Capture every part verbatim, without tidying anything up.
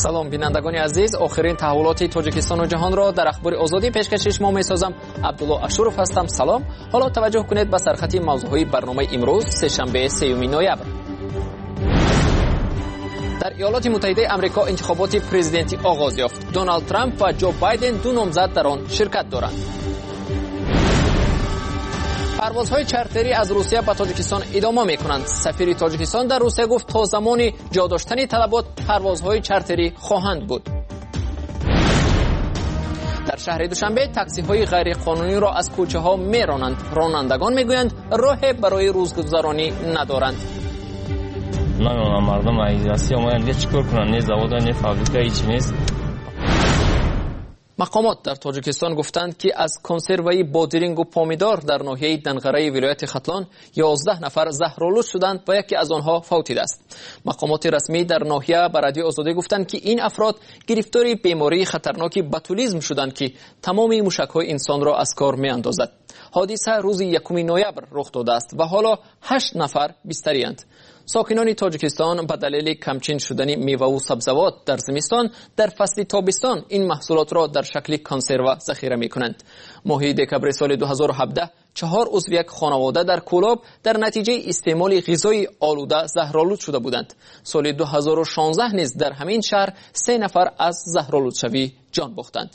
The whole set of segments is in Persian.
سلام بینندگان عزیز، آخرین تحولات تاجیکستان و جهان را در اخبار آزادی پیشکش شما می‌سازم. عبدالله اشورف هستم. سلام. حالا توجه کنید به سرخط موضوعهای برنامه امروز سه‌شنبه سوم نوامبر. در ایالات متحده آمریکا انتخابات پرزیدنتی آغاز یافت. دونالد ترامپ و جو بایدن دو نامزد در آن شرکت دارند. پروازهای چارتری از روسیه به تاجیکستان ادامه می‌کنند. سفیر تاجیکستان در روسیه گفت تا زمان جا داشتن طلبات پروازهای چارتری خواهند بود. در شهر دوشنبه تاکسی‌های غیر قانونی را از کوچه‌ها می‌رانند. رانندگان می‌گویند راه برای روزگذرانی ندارند. نمی‌دونم مردم ایزاسی اومدن دیگه چیکار کنن؟ نه زواد نه فابریکه هیچ نیست. مقامات در تاجیکستان گفتند که از کنسروی بادرینگ و پامیدار در ناحیه دنقره ولایت ختلان یازده نفر زهرآلود شدند و یکی از آنها فوتیده است. مقامات رسمی در ناحیه به رادیو آزادی گفتند که این افراد گرفتار بیماری خطرناک باتولیسم شدند که تمام موشک‌های انسان را از کار می‌اندازد. حادثه روز یکم نوامبر رخ داده است و حالا هشت نفر بستری‌اند. ساکنان تاجیکستان به دلیل کمچین شدن میوه و سبزیجات در زمستان در فصل تابستان این محصولات را در شکل کنسرو ذخیره می‌کنند. ماه دکمبر سال دو هزار و هفده چهار عضو یک خانواده در کولاب در نتیجه استعمال غذای آلوده زهرآلود شده بودند. سال دو هزار و شانزده نیز در همین شهر سه نفر از زهرآلود شوی جان باختند.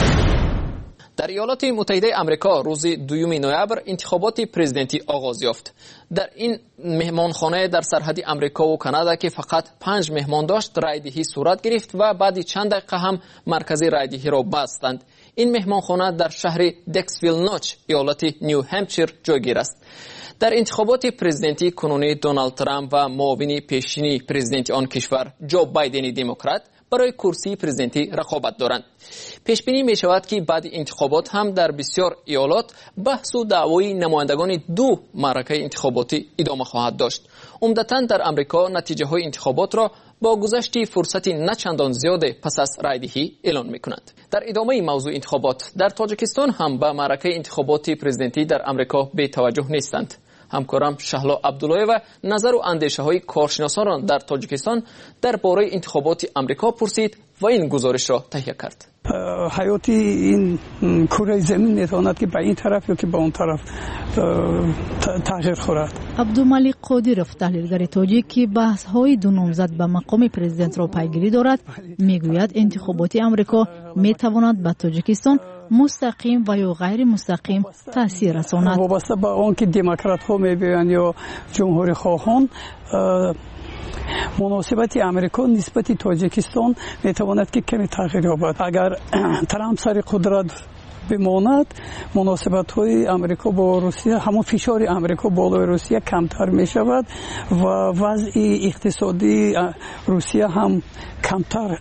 در ایالات متحده آمریکا روز دوم نوامبر انتخابات پرزیدنتی آغاز یافت. در این مهمانخانه در سرحد آمریکا و کانادا که فقط پنج مهمان داشت رایدهی صورت گرفت و بعد چند دقیقه هم مرکز رایدهی را بستند. این مهمانخانه در شهر دکسویل نوچ ایالت نیو همپشیر جایگیر است. در انتخابات پرزیدنتی کنونی دونالد ترامپ و معاون پیشینی پرزیدنت آن کشور جو بایدن دموکرات برای کرسی پرزیدنتی رقابت دارند. پیش بینی می شود که بعد انتخابات هم در بسیار ایالات بحث و دعوای نمایندگان دو معرکه انتخاباتی ادامه خواهد داشت. عمدتاً در آمریکا نتیجه های انتخابات را با گذشت فرصتی نه چندان زیاد پس از رایدهی اعلان می کنند. در ادامه موضوع انتخابات در تاجیکستان هم به معرکه انتخاباتی پرزیدنتی در آمریکا بی توجه نیستند. همکارم شهلا عبدالله و نظر و اندیشه های کارشناسان در تاجیکستان درباره انتخابات آمریکا پرسید و این گزارش را تهیه کرد. حیاتی این کره زمین نتواند که به این طرف یا که به اون طرف تغییر خورد. عبدالملک قادیروف تحلیلگر تاجیک که بحث های دو نامزد به مقام پرزیدنت را پیگیری دارد میگوید انتخابات آمریکا میتواند به تاجیکستان مستقیم و یا غیر مستقیم تاثیر رساند. وابسته به آن که دموکرات ها میگویند یا جمهوری خواهان مناسبت امریکا نسبت تاجیکستان میتواند که کمی تغییر یابد. اگر ترامپ سر قدرت بماند مناسبت های امریکا با روسیه همون فشار امریکا بالای روسیه کمتر می شود و وضع اقتصادی روسیه هم کمتر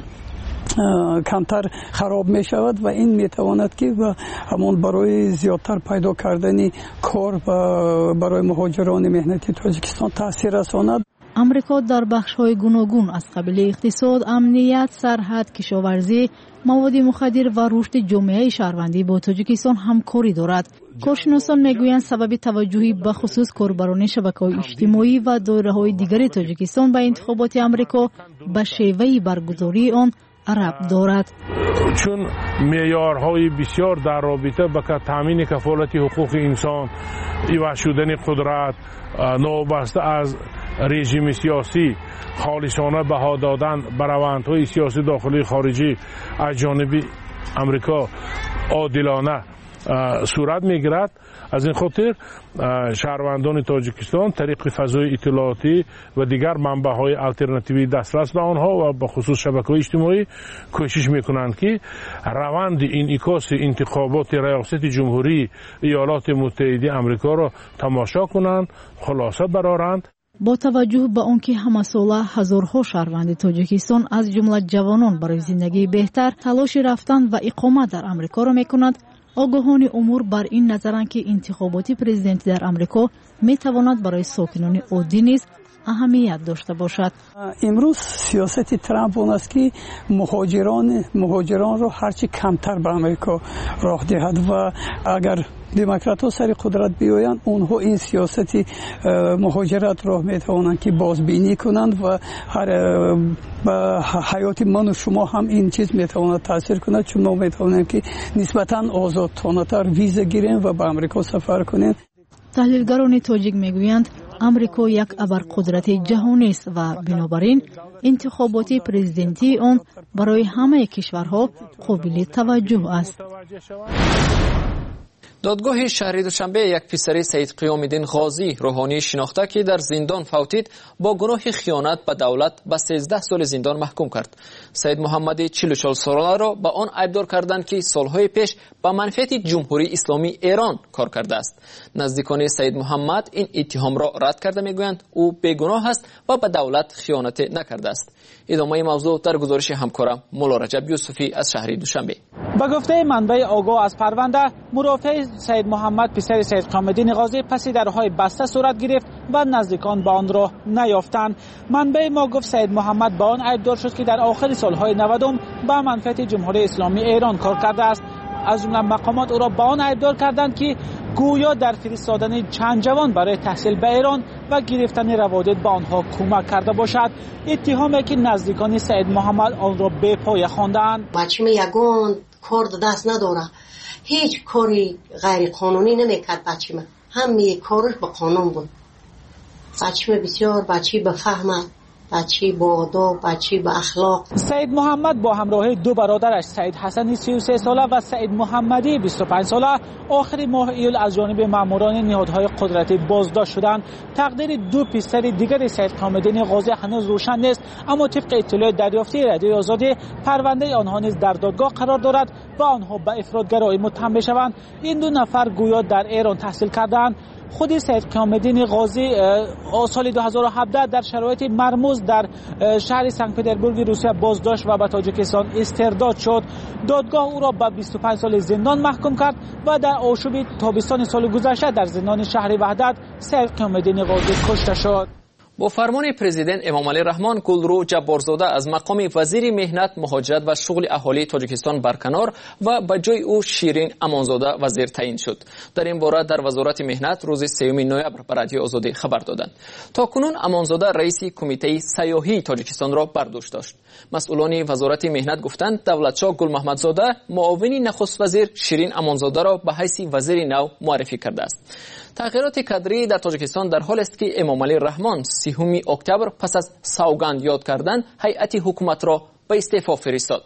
کمتر خراب می شود و این می تواند که همون برای زیادتر پیدا کردن کار و برای مهاجران مهنتی تاجیکستان تاثیر رساند. امریکا در بخش‌های گوناگون از قبیل اقتصاد، امنیت، سرحد، کشاورزی، مواد مخدر و رشد جامعه شهروندی با تاجیکستان همکاری دارد. کارشناسان میگویند سبب توجهی به خصوص کاربران شبکه‌های اجتماعی و دایره‌های دیگر تاجیکستان به انتخابات امریکا به شیوه برگزاری آن عرب دارد. چون معیارهای بسیار در رابطه با تامین کفالت حقوق انسان، ایواز شدن قدرت، نوبسته از رژیم سیاسی، خالصانه بها دادن به روندهای سیاسی داخلی خارجی از جانب امریکا عادلانه صورت میگیرد. از این خاطر شهروندان تاجیکستان طریق فضای اطلاعاتی و دیگر منبع‌های آلترناتیوی دسترس به آنها و به خصوص شبکه‌های اجتماعی کوشش میکنند که روند انعکاس انتخابات ریاست جمهوری ایالات متحده آمریکا را تماشا کنند، خلاصه برآورند. با توجه به آنکه همه ساله هزارها شهروند تاجیکستان از جمله جوانان برای زندگی بهتر تلاش رفتن و اقامت در آمریکا را میکنند، آگاهان امور بر این نظرند که انتخابات پرزیدنتی در آمریکا می تواند برای ساکنان عادی نیز اهمیت داشته باشد. امروز سیاست ترامپ اون است که مهاجران مهاجران را هرچی کمتر به آمریکا راه دهد و اگر دموکرات ها سر قدرت بیایند اونها این سیاست مهاجرت را میتوانند که بازبینی کنند و هر با حیات من و شما هم این چیز میتواند تاثیر کند، چون ما میتوانیم که نسبتا آزادانه‌تر ویزا گیریم و به امریکا سفر کنیم. تحلیلگران تاجیک میگویند امریکا یک ابرقدرت جهانی است و بنابراین انتخابات پرزیدنتی آن برای همه کشورها قابل توجه است. دادگاه شهری دوشنبه یک پسر سید قیام الدین غازی روحانی شناخته که در زندان فوتید با گناه خیانت به دولت به سیزده سال زندان محکوم کرد. سید محمد چهل و چهار ساله را به آن ایبدار کردند که سالهای پیش به منفعت جمهوری اسلامی ایران کار کرده است. نزدیکان سید محمد این اتهام را رد کرده میگویند او بیگناه است و به دولت خیانت نکرده است. ادامه موضوع در گزارش همکارم مولا رجب یوسفی از شهری دوشنبه. به گفته منبع آگاه از پرونده، مرافع سید محمد پسر سید قیام الدین غازی پس درهای بسته صورت گرفت و نزدیکان به آن را نیافتند. منبع ما گفت سید محمد با آن ایبدار شد که در آخر سالهای نودم به منفعت جمهوری اسلامی ایران کار کرده است. از جمله مقامات او را با آن ایبدار کردند که گویا در فرستادن چند جوان برای تحصیل به ایران و گرفتن روادید به آنها کمک کرده باشد. اتهامی که نزدیکان سید محمد آن را به پای خواندند. بچه‌م یگان کار دست نداره، هیچ کاری غیر قانونی نمیکرد. بچه‌م همه کارش به قانون بود. بچه‌م بسیار بچه به فهم، بچه با آداب، بچه با اخلاق. سید محمد با همراه دو برادرش سید حسنی سی و سه ساله و سید محمدی بیست و پنج ساله آخر ماه ایول از جانب ماموران نهادهای قدرتی بازداشت شدند. تقدیر دو پسر دیگر سید قیام الدین غازی هنوز روشن نیست، اما طبق اطلاع دریافتی رادیو آزادی پرونده آنها نیز در دادگاه قرار دارد و آنها به افراطگرایی متهم بشوند. این دو نفر گویا در ایران تحصیل کردند. خود سید قیام الدین غازی سال دو هزار و هفده در شرایط مرموز در شهر سنت پترزبورگ روسیه بازداشت و به تاجیکستان استرداد شد. دادگاه او را به بیست و پنج سال زندان محکوم کرد و در آشوب تابستان سال گذشته در زندان شهر وحدت سید قیام الدین غازی کشته شد. با فرمان پرزیدنت امام علی رحمان گلرو جبارزاده از مقام وزیر مهنت، مهاجرت و شغل اهالی تاجیکستان برکنار و به جای او شیرین امانزاده وزیر تعیین شد. در این باره در وزارت مهنت روز سوم نوامبر به رادیو آزادی خبر دادند. تاکنون امانزاده رئیس کمیته سیاحی تاجیکستان را برداشت داشت. مسئولان وزارت مهنت گفتند دولتشاه گل محمدزاده معاون نخست وزیر شیرین امانزاده را به حیث وزیر نو معرفی کرده است. تغییرات کادری در تاجیکستان در حال است که امام علی رحمان سیوم اکتبر پس از سوگند یاد کردن هیئت حکومت را به استعفا فرستاد.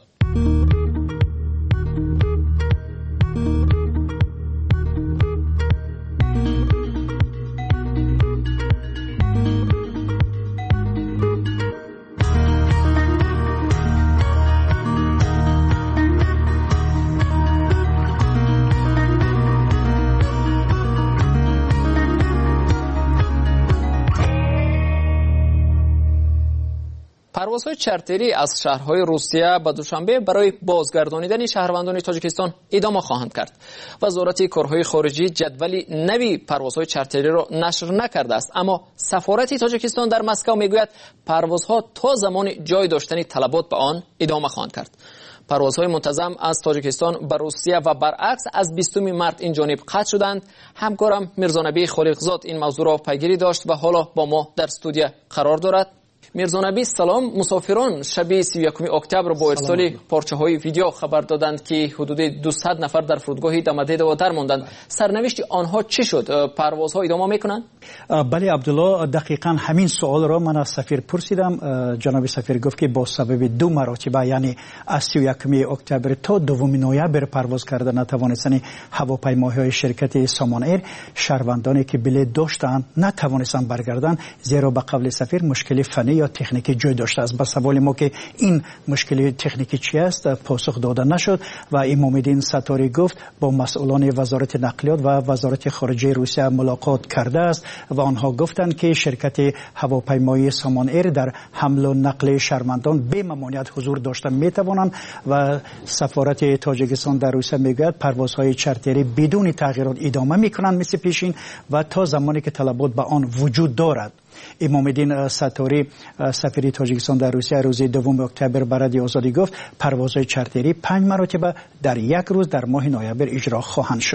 پروازهای چارتری از شهرهای روسیه به دوشنبه برای بازگردانیدن شهروندان تاجیکستان ادامه خواهند کرد. وزارت کارهای خارجی جدول نوی پروازهای چارتری را نشر نکرده است، اما سفارت تاجیکستان در مسکو میگوید پروازها تا زمان جای داشتن طلبات به آن ادامه خواهند کرد. پروازهای منتظم از تاجیکستان به روسیه و برعکس از بیستم مارس این جانب قطع شدند. همکارم میرزانبی خالقزاد این موضوع را پیگیری داشت و حالا با ما در استودیو قرار دارد. میرزانبی سلام. مسافران شب سی و یکم اکتبر با ارسال پارچه های ویدیو خبر دادند که حدود دویست نفر در فرودگاه دمدید و در ماندند. سرنوشت آنها چی شد؟ پروازها ادامه میکنند؟ بله عبدالله، دقیقاً همین سوال را من از سفیر پرسیدم. جناب سفیر گفت که با سبب دو مراتبه، یعنی از سی و یکم اکتبر تا دوم نوامبر پرواز کرده نتوانستن هواپیماهای شرکت سامان ایر شهروندانی که بلیط داشتند نتوانستند برگردند، زیرا به قول سفیر مشکل فنی یا تکنیکی جای داشته است. به سوال ما که این مشکل تکنیکی چی است پاسخ داده نشد و امام الدین ستاری گفت با مسئولان وزارت نقلیات و وزارت خارجه روسیه ملاقات کرده است و آنها گفتند که شرکت هواپیمایی سامان ایر در حمل و نقل شهروندان به ممانعت حضور داشتن میتوانند و سفارت تاجیکستان در روسیه میگوید پروازهای چارتری بدون تغییرات ادامه میکنند مثل پیشین و تا زمانی که طلبات به آن وجود دارد. امام الدین ستاری سفیر تاجیکستان در روسیه روز دوم اکتبر به رادیو آزادی گفت پروازهای چارتری پنج مرتبه در یک روز در ماه نوامبر اجرا خواهند شد.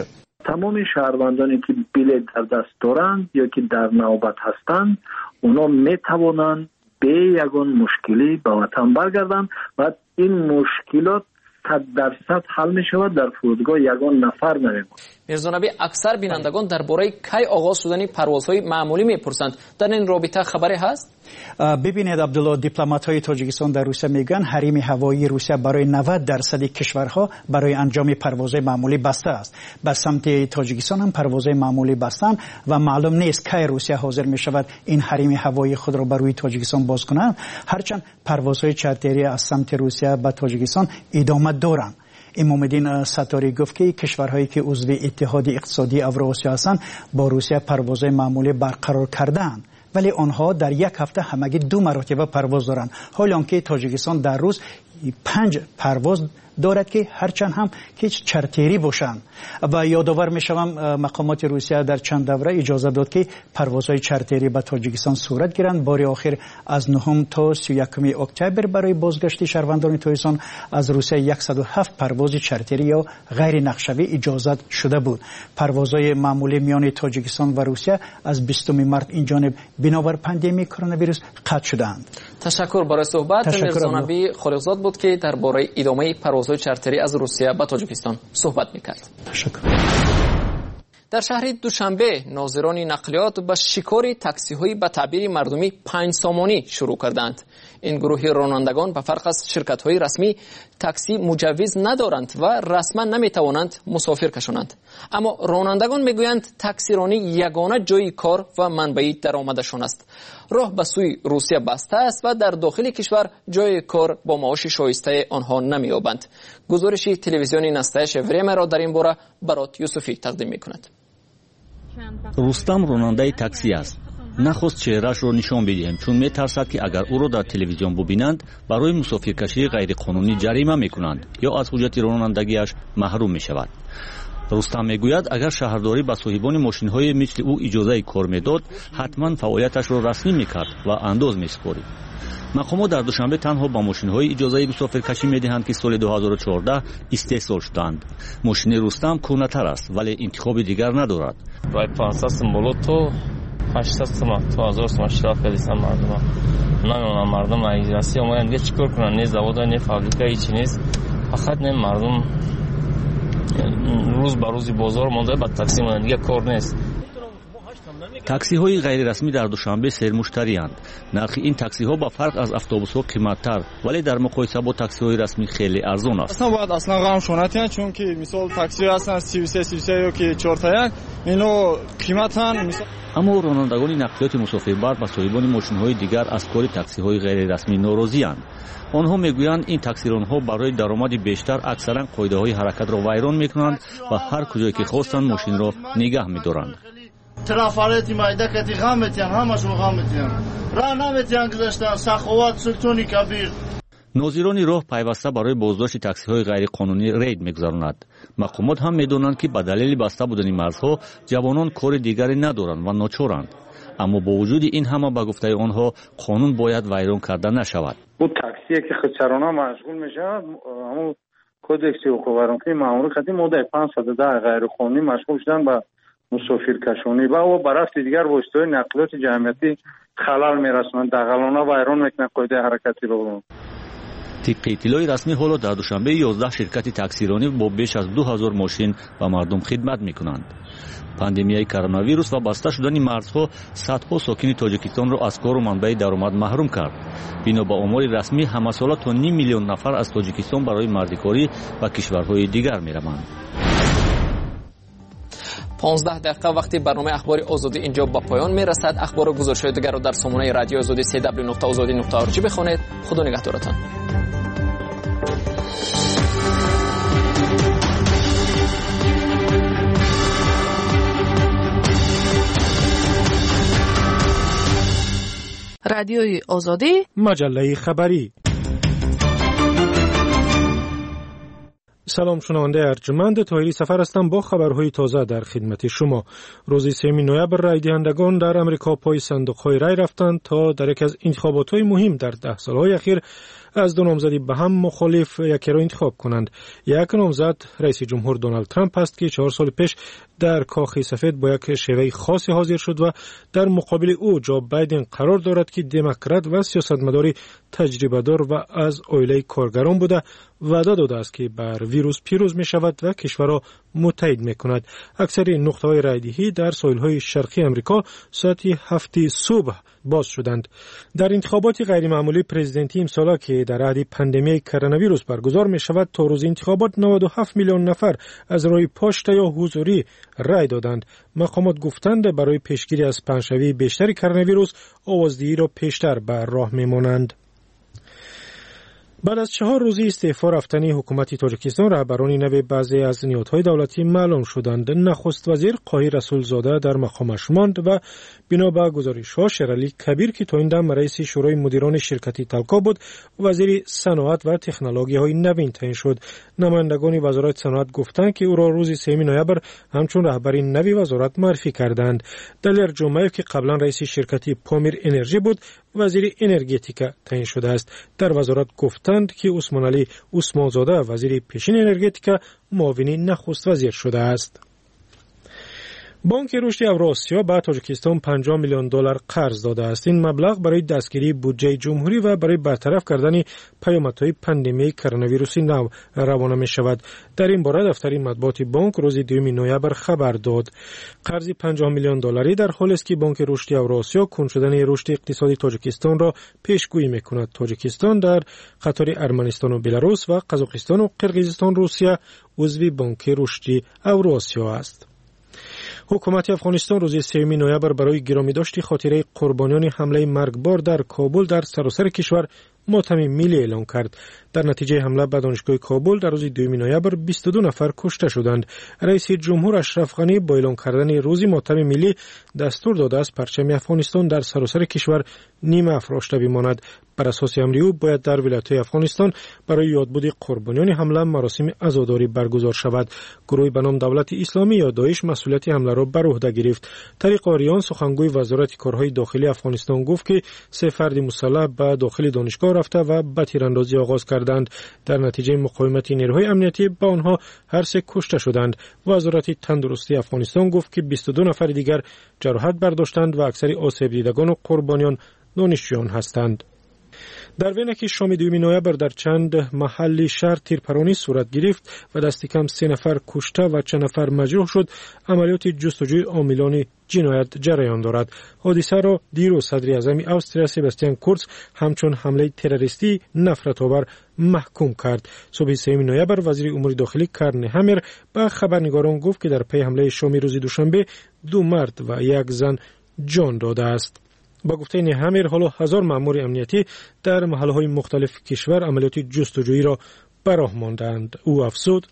تمام شهروندانی که بلیط در دست دارند یا که در نوبت هستند اونا میتوانند به یگان مشکلی به وطن برگردند و این مشکلات صد درصد حل می شود. در فرودگاه یگان نفر نمی بود. میرزا نبی، اکثر بینندگان درباره کی آغاز شدن پروازهای معمولی میپرسند. در این رابطه خبری هست؟ ببینید عبدالله، دیپلمات‌های تاجیکستان در روسیه میگن حریم هوایی روسیه برای نود درصد کشورها برای انجام پروازهای معمولی بسته است. بر سمت تاجیکستان هم پروازهای معمولی بستن و معلوم نیست کی روسیه حاضر می شود این حریم هوایی خود را بر روی تاجیکستان باز کنند، هرچند پروازهای چارتری از سمت روسیه به تاجیکستان ادامه دارند. امام الدین ستاری گفت که کشورهایی که عضو اتحاد اقتصادی اوراسیا هستند با روسیه پروازهای معمولی برقرار کردند، ولی آنها در یک هفته همگی دو مرتبه پرواز دارند، حال آنکه تاجیکستان در روز پنج پرواز دارد که هرچند هم که چارتری باشند. و یادآور میشوم مقامات روسیه در چند دوره اجازه داد که پروازهای چارتری به تاجیکستان صورت گیرند. بار آخر از نهم تا سی و یکم اکتبر برای بازگشت شهروندان تاجیکستان از روسیه صد و هفت پرواز چارتری یا غیر نقشه‌ای اجازه شده بود. پروازهای معمولی میان تاجیکستان و روسیه از بیستم مارس این جانب بنابر پاندمی کرونا ویروس قطع شدند. تشکر برای صحبت. میرزا نبی خالقزاد بود که درباره ادامه پروازهای چارتری از روسیه به تاجیکستان صحبت میکرد. تشکر. در شهر دوشنبه ناظران نقلیات به شکار تاکسی‌های به تعبیر مردمی پنج سامانی شروع کردند. این گروه رانندگان به فرق از شرکت‌های رسمی تاکسی مجوز ندارند و رسما نمیتوانند مسافر کشانند. اما رانندگان میگویند تاکسی رانی یگانه جای کار و منبع درآمدشان است. راه به سوی روسیه بسته است و در داخل کشور جای کار با معاش شایسته آنها نمی‌یابند. گزارش تلویزیون نستایش وریم را در این باره برات یوسفی تقدیم می‌کند. رستم راننده تاکسی است. نخست چهرهش را نشان بدهیم چون میترسد که اگر او را در تلویزیون ببینند برای مسافرکشی غیر قانونی جریمه میکنند یا از حجت رانندگیش محروم میشود. رستم میگوید اگر شهرداری به صاحبان ماشین‌های مثل او اجازه کار میداد حتما فعالیتش را رسمی میکرد و انداز میسپارید. مقامات در دوشنبه تنها با ماشین‌های اجازه مسافرکشی می‌دهند که سال دو هزار و چهارده استحصال شدند. ماشین رستم کهنه‌تر است ولی انتخاب دیگر ندارد. رای پانصد سمبولو تو هشتصد تومان تو هزار تومان اشتراک کردن مردم. نمی‌دونم مردم ایجاسی اومدن دیگه چیکار کنن؟ نه زواد نه فابریکه هیچ نیست. فقط نه مردم روز به روز بازار مونده با تاکسی مونده دیگه کار نیست. تاکسی های غیر رسمی در دوشنبه سرمشتری اند. نرخ این تاکسی ها با فرق از اتوبوس ها قیمت‌تر ولی در مقایسه با تاکسی های رسمی خیلی ارزان است. اصلا باید اصلا غم شونتین چون که مثال تاکسی هستن سی و سه سی و سه یا که چهار تا یک اینو قیمتن مثال. اما رانندگان نقلیات مسافربر و صاحبان ماشین های دیگر از کار تاکسی های غیر رسمی ناراضی اند. آنها میگویند این تاکسیران‌ها برای درآمد بیشتر اکثرا قاعده های حرکت را ویران میکنند و هر کجایی که خواستند ماشین را نگه می‌دارند. ترافاریتی مایدکتی غامتیان همشون غامتیان راه نمیتیان گذاشتن سخوات سلطونی کبیر. ناظران راه پیوسته برای بازداشت تاکسی های غیر قانونی رید میگذرانند. مقامات هم میدونند که به دلیل بسته بودن مرزها جوانان کار دیگری ندارند و ناچارند. اما با وجود این همه به گفته آنها قانون باید ویران کرده نشود. او تاکسی که خودسرانه مشغول میشه همون کدکس حقوق ورانه معمولی خدمت ماده پانصد و ده غیر قانونی مشغول شدن به مسافر کشانی و او برافت دیگر واسطه نقلیات جمعیتی خلل میرسونند دغلانه ویران میکنند قاعده حرکتی رو. طبق اطلاع رسمی حالا در دوشنبه یازده شرکت تاکسیرانی با بیش از دو هزار ماشین و مردم خدمت میکنند. پاندمیای کرونا ویروس و بسته شدن مرزها صدها ساکن تاجیکستان را از کار و منبع درآمد محروم کرد. بنا به آمار رسمی همه ساله تا نیم میلیون نفر از تاجیکستان برای مردکاری و کشورهای دیگر میروند. پانزده دقیقه وقتی برنامه اخبار آزادی اینجا با پایان میرسد. اخبار و گزارش‌های دیگر را در سامانه رادیو آزادی سی دبلیو نقطه آزادی نقطه آر جی بخوانید. خدا نگهدارتان. رادیوی آزادی، مجله خبری. سلام شنونده ارجمند، طاهری سفر هستم با خبرهای تازه در خدمت شما. روز سوم نوامبر رای دهندگان در امریکا پای صندوق‌های رای رفتند تا در یک از انتخابات‌های مهم در ده سال‌های اخیر از دو نامزدی به هم مخالف یکی را انتخاب کنند. یک نامزد رئیس جمهور دونالد ترامپ است که چهار سال پیش در کاخ سفید با یک شیوه خاصی حاضر شد و در مقابل او جو بایدن قرار دارد که دموکرات و سیاستمداری تجربه دار و از عائله کارگران بوده وعده داده است که بر ویروس پیروز می شود و کشور را متحد می کند. اکثر نقطه های رایدهی در ساحل های شرقی امریکا ساعت هفت صبح باز شدند. در انتخابات غیر معمولی پرزیدنتی امسال که در عهد پاندمی کرونا ویروس برگزار می شود تا روز انتخابات نود و هفت میلیون نفر از راه پشت یا حضوری رای دادند. مقامات گفتند برای پیشگیری از پنجشنبه بیشتر کرونا ویروس آوازدهی را پیشتر بر راه می مانند. بعد از چهار روزی استعفا رفتنی حکومت تاجیکستان، رهبران نو بعضی از نهادهای دولتی معلوم شدند. نخست وزیر قاهی رسولزاده در مقامش ماند و بنا به گزارش‌ها شیرعلی کبیر که تا این دم رئیس شورای مدیران شرکتی تلکا بود، وزیر صنعت و تکنولوژی‌های نوین تعیین شد. نمایندگان وزارت صنعت گفتند که او را روز سوم نوامبر همچون رهبر نوی وزارت معرفی کردند. دلیر جمعیف که قبلا رئیس شرکتی پامیر انرژی بود، وزیر انرژتیکا تعیین شده است. در وزارت گفتند که عثمان علی عثمانزاده وزیر پیشین انرژتیکا معاون نخست وزیر شده است. بانک رشد اوراسیا به تاجیکستان پنجاه میلیون دلار قرض داده است. این مبلغ برای دستگیری بودجه جمهوری و برای برطرف کردن پیامدهای پاندمی کرونا ویروس نو روانه می شود. در این باره دفتر مطبوعات بانک روز دوم نوامبر خبر داد. قرض پنجاه میلیون دلاری در حالی است که بانک رشد اوراسیا کند شدن رشد اقتصادی تاجیکستان را پیشگویی می کند. تاجیکستان در قطار ارمنستان و بلاروس و قزاقستان و قرقیزستان روسیه عضو بانک رشد اوراسیا است. حکومت افغانستان روز سوم نوامبر برای گرامی داشت خاطره قربانیان حمله مرگبار در کابل در سراسر کشور ماتم ملی اعلام کرد. در نتیجه حمله به دانشگاه کابل در روز دوم نوامبر بیست و دو نفر کشته شدند. رئیس جمهور اشرف غنی با اعلام کردن روز ماتم ملی دستور داده است پرچم افغانستان در سراسر کشور نیمه افراشته بماند. بر اساس امر او باید در ولایت‌های افغانستان برای یادبود قربانیان حمله مراسم عزاداری برگزار شود. گروهی به نام دولت اسلامی یا داعش مسئولیت حمله را بر عهده گرفت. طریق آریان سخنگوی وزارت کارهای داخلی افغانستان گفت که سه فرد مسلح به داخل دانشگاه رفته و به تیراندازی آغاز کردند. در نتیجه مقاومت نیروهای امنیتی با آنها هر سه کشته شدند. وزارت تندرستی افغانستان گفت که بیست و دو نفر دیگر جراحت برداشتند و اکثر آسیب دیدگان و قربانیان دانشجویان هستند. در وینک شام دوم نوامبر در چند محلی شهر تیرپرانی صورت گرفت و دست کم سه نفر کشته و چند نفر مجروح شد. عملیات جستجوی عاملان جنایت جریان دارد. حادثه را دیروز صدر اعظم استریا سباستیان کورتز همچون حمله تروریستی نفرت آور محکوم کرد. صبح سوم نوامبر وزیر امور داخلی کرن همر به خبرنگاران گفت که در پی حمله شام روز دوشنبه دو مرد و یک زن جان داده است. با گفته نهامر حالا هزار مأمور امنیتی در محله‌های مختلف کشور عملیات جستجویی را به راه ماندند. او افزود: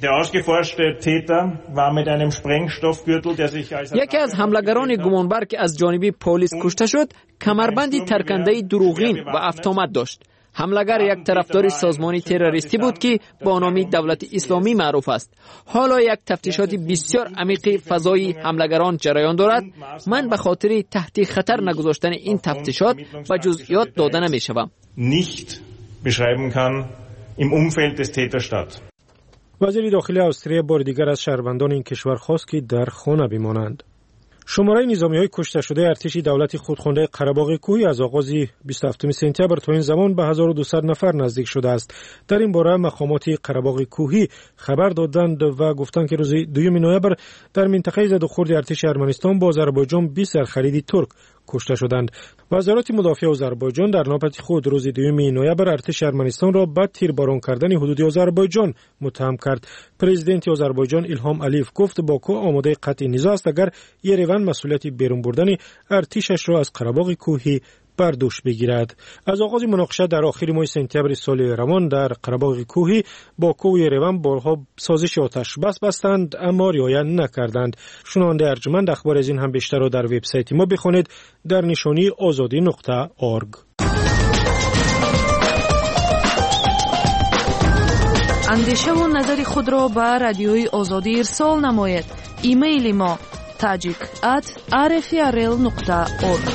یکی از حملگران گمانبر که از جانب پلیس کشته شد کمربندی ترکنده دروغین و автомат داشت. حملگر یک طرفدار سازمان تروریستی بود که با نام دولت اسلامی معروف است. حالا یک تفتیشات بسیار عمیق فضای حملگران جریان دارد. من به خاطر تحت خطر نگذاشتن این تفتیشات و جزئیات داده نمی‌شوم. nicht beschreiben kann im Umfeld des Täterstadt. وزیر داخلی استریا بار دیگر از شهروندان این کشور خواست که در خانه بمانند. شماره نظامی‌های کشته شده ارتش دولت خودخوانده قره‌باغ کوهی از آغاز بیست و هفتم سپتامبر تا این زمان به هزار و دویست نفر نزدیک شده است. در این باره مقامات قره‌باغ کوهی خبر دادند و گفتند که روز دوم نوامبر در منطقه زد و خورد ارتش ارمنستان با آذربایجان بیست سرخرید ترک کشته شدند. وزارت مدافع آذربایجان در نوبت خود روز دوم نوامبر ارتش ارمنستان را به تیرباران کردن حدود آذربایجان متهم کرد. پرزیدنت آذربایجان ایلهام علیف گفت باکو آماده قطع نزاع است اگر یریون مسئولیت بیرون بردن ارتشش را از قره‌باغ کوهی بر دوش بگیرد. از آغاز مناقشه در آخر ماه سپتامبر سال روان در قره‌باغ کوهی باکو و یریون بارها سازش آتش بس بستند اما رعایت نکردند. شنونده ارجمند اخبار از این هم بیشتر را در وبسایت ما بخوانید در نشانی آزادی نقطه اورگ. اندیشه و نظر خود را به رادیوی آزادی ارسال نمایید. ایمیل ما تاجیک ات آر اف ار ال نقطه اورگ.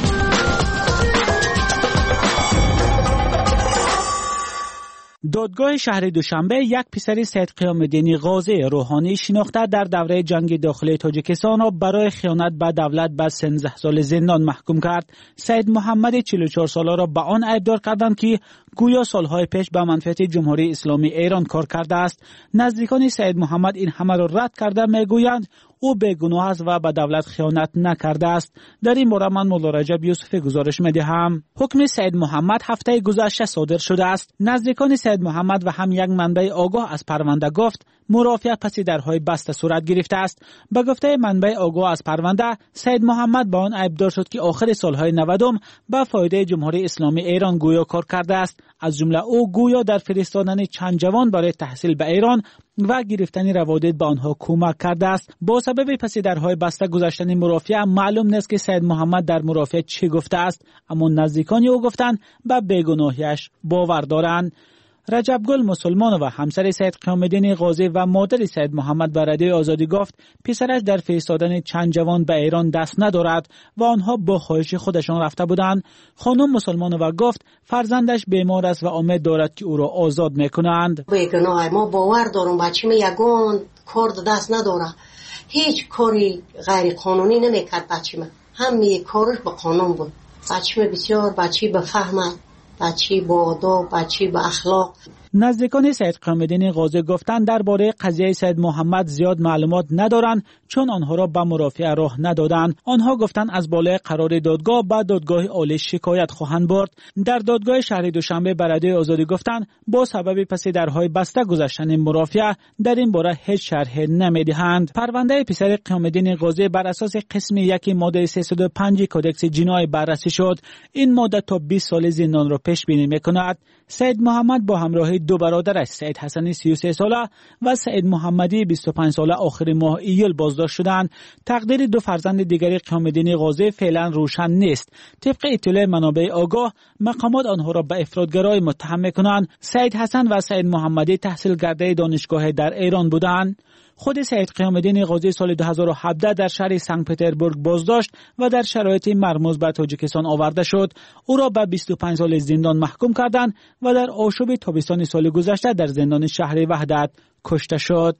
دادگاه شهر دوشنبه یک پسر سید قیام الدین غازی روحانی شناخته در دوره جنگ داخلی تاجیکستان را برای خیانت به دولت به سیزده سال زندان محکوم کرد. سید محمد چهل و چهار ساله را به آن ایبدار کردند که گویا سالهای پیش به منفعت جمهوری اسلامی ایران کار کرده است. نزدیکان سید محمد این همه را رد کرده میگویند او بیگناه است و به دولت خیانت نکرده است. در این باره من مولا رجب یوسفی گزارش میدهم. حکم سید محمد هفته گذشته صادر شده است. نزدیکان سید محمد و هم یک منبع آگاه از پرونده گفت مرافعه پس درهای بسته صورت گرفته است. به گفته منبع آگاه از پرونده، سید محمد با آن ایبدار شد که آخر سالهای نودم به فایده جمهوری اسلامی ایران گویا کار کرده است. از جمله او گویا در فرستادن چند جوان برای تحصیل به ایران و گرفتن روادید به آنها کمک کرده است. با سبب پس درهای بسته گذاشتن مرافعه معلوم نیست که سید محمد در مرافعه چی گفته است، اما نزدیکان او گفتند به بیگناهیش باور دارند. رجب گل مسلمان و همسر سید قیام الدین غازی و مادر سید محمد به رادیوی آزادی گفت پسرش در فرستادن چند جوان به ایران دست ندارد و آنها با خواهش خودشان رفته بودند. خانم مسلمان و گفت فرزندش بیمار است و امید دارد که او را آزاد میکنند. بیگناه ما باور دارم بچه‌م یگان کار دست نداره، هیچ کاری غیر قانونی نمیکرد بچه‌م، همه کارش با قانون بود. بچه‌م بسیار بچه بفهمد، بچی با آداب، بچی با اخلاق. نزدیکان سید قیام الدین غازی گفتند درباره قضیه سید محمد زیاد معلومات ندارند چون آنها را به مرافعه راه ندادند. آنها گفتند از بالای قرار دادگاه به دادگاه عالی شکایت خواهند برد. در دادگاه شهر دوشنبه به رادیوی آزادی گفتند با سبب پس درهای بسته گذشتن مرافعه در این باره هیچ شرحی نمیدهند. پرونده پسر قیام الدین غازی بر اساس قسم یک ماده سیصد و پنج کدکس جنایی بررسی شد. این ماده تا بیست سال زندان را پیش بینی میکند. سید محمد با همراهی دو برادرش سید حسنی سی و سه ساله و سید محمدی بیست و پنج ساله آخر ماه ایول بازداشت شدند. تقدیر دو فرزند دیگری قیام الدین غازی فعلا روشن نیست. طبق اطلاع منابع آگاه مقامات آنها را به افراطگرایی متهم میکنند. سید حسن و سید محمدی تحصیل کرده دانشگاه در ایران بودند. خود سید قیام الدین غازی سال دو هزار و هفده در شهر سنت پترزبورگ بازداشت و در شرایط مرموز به تاجیکستان آورده شد. او را به بیست و پنج سال زندان محکوم کردند و در آشوب تابستان سال گذشته در زندان شهر وحدت کشته شد.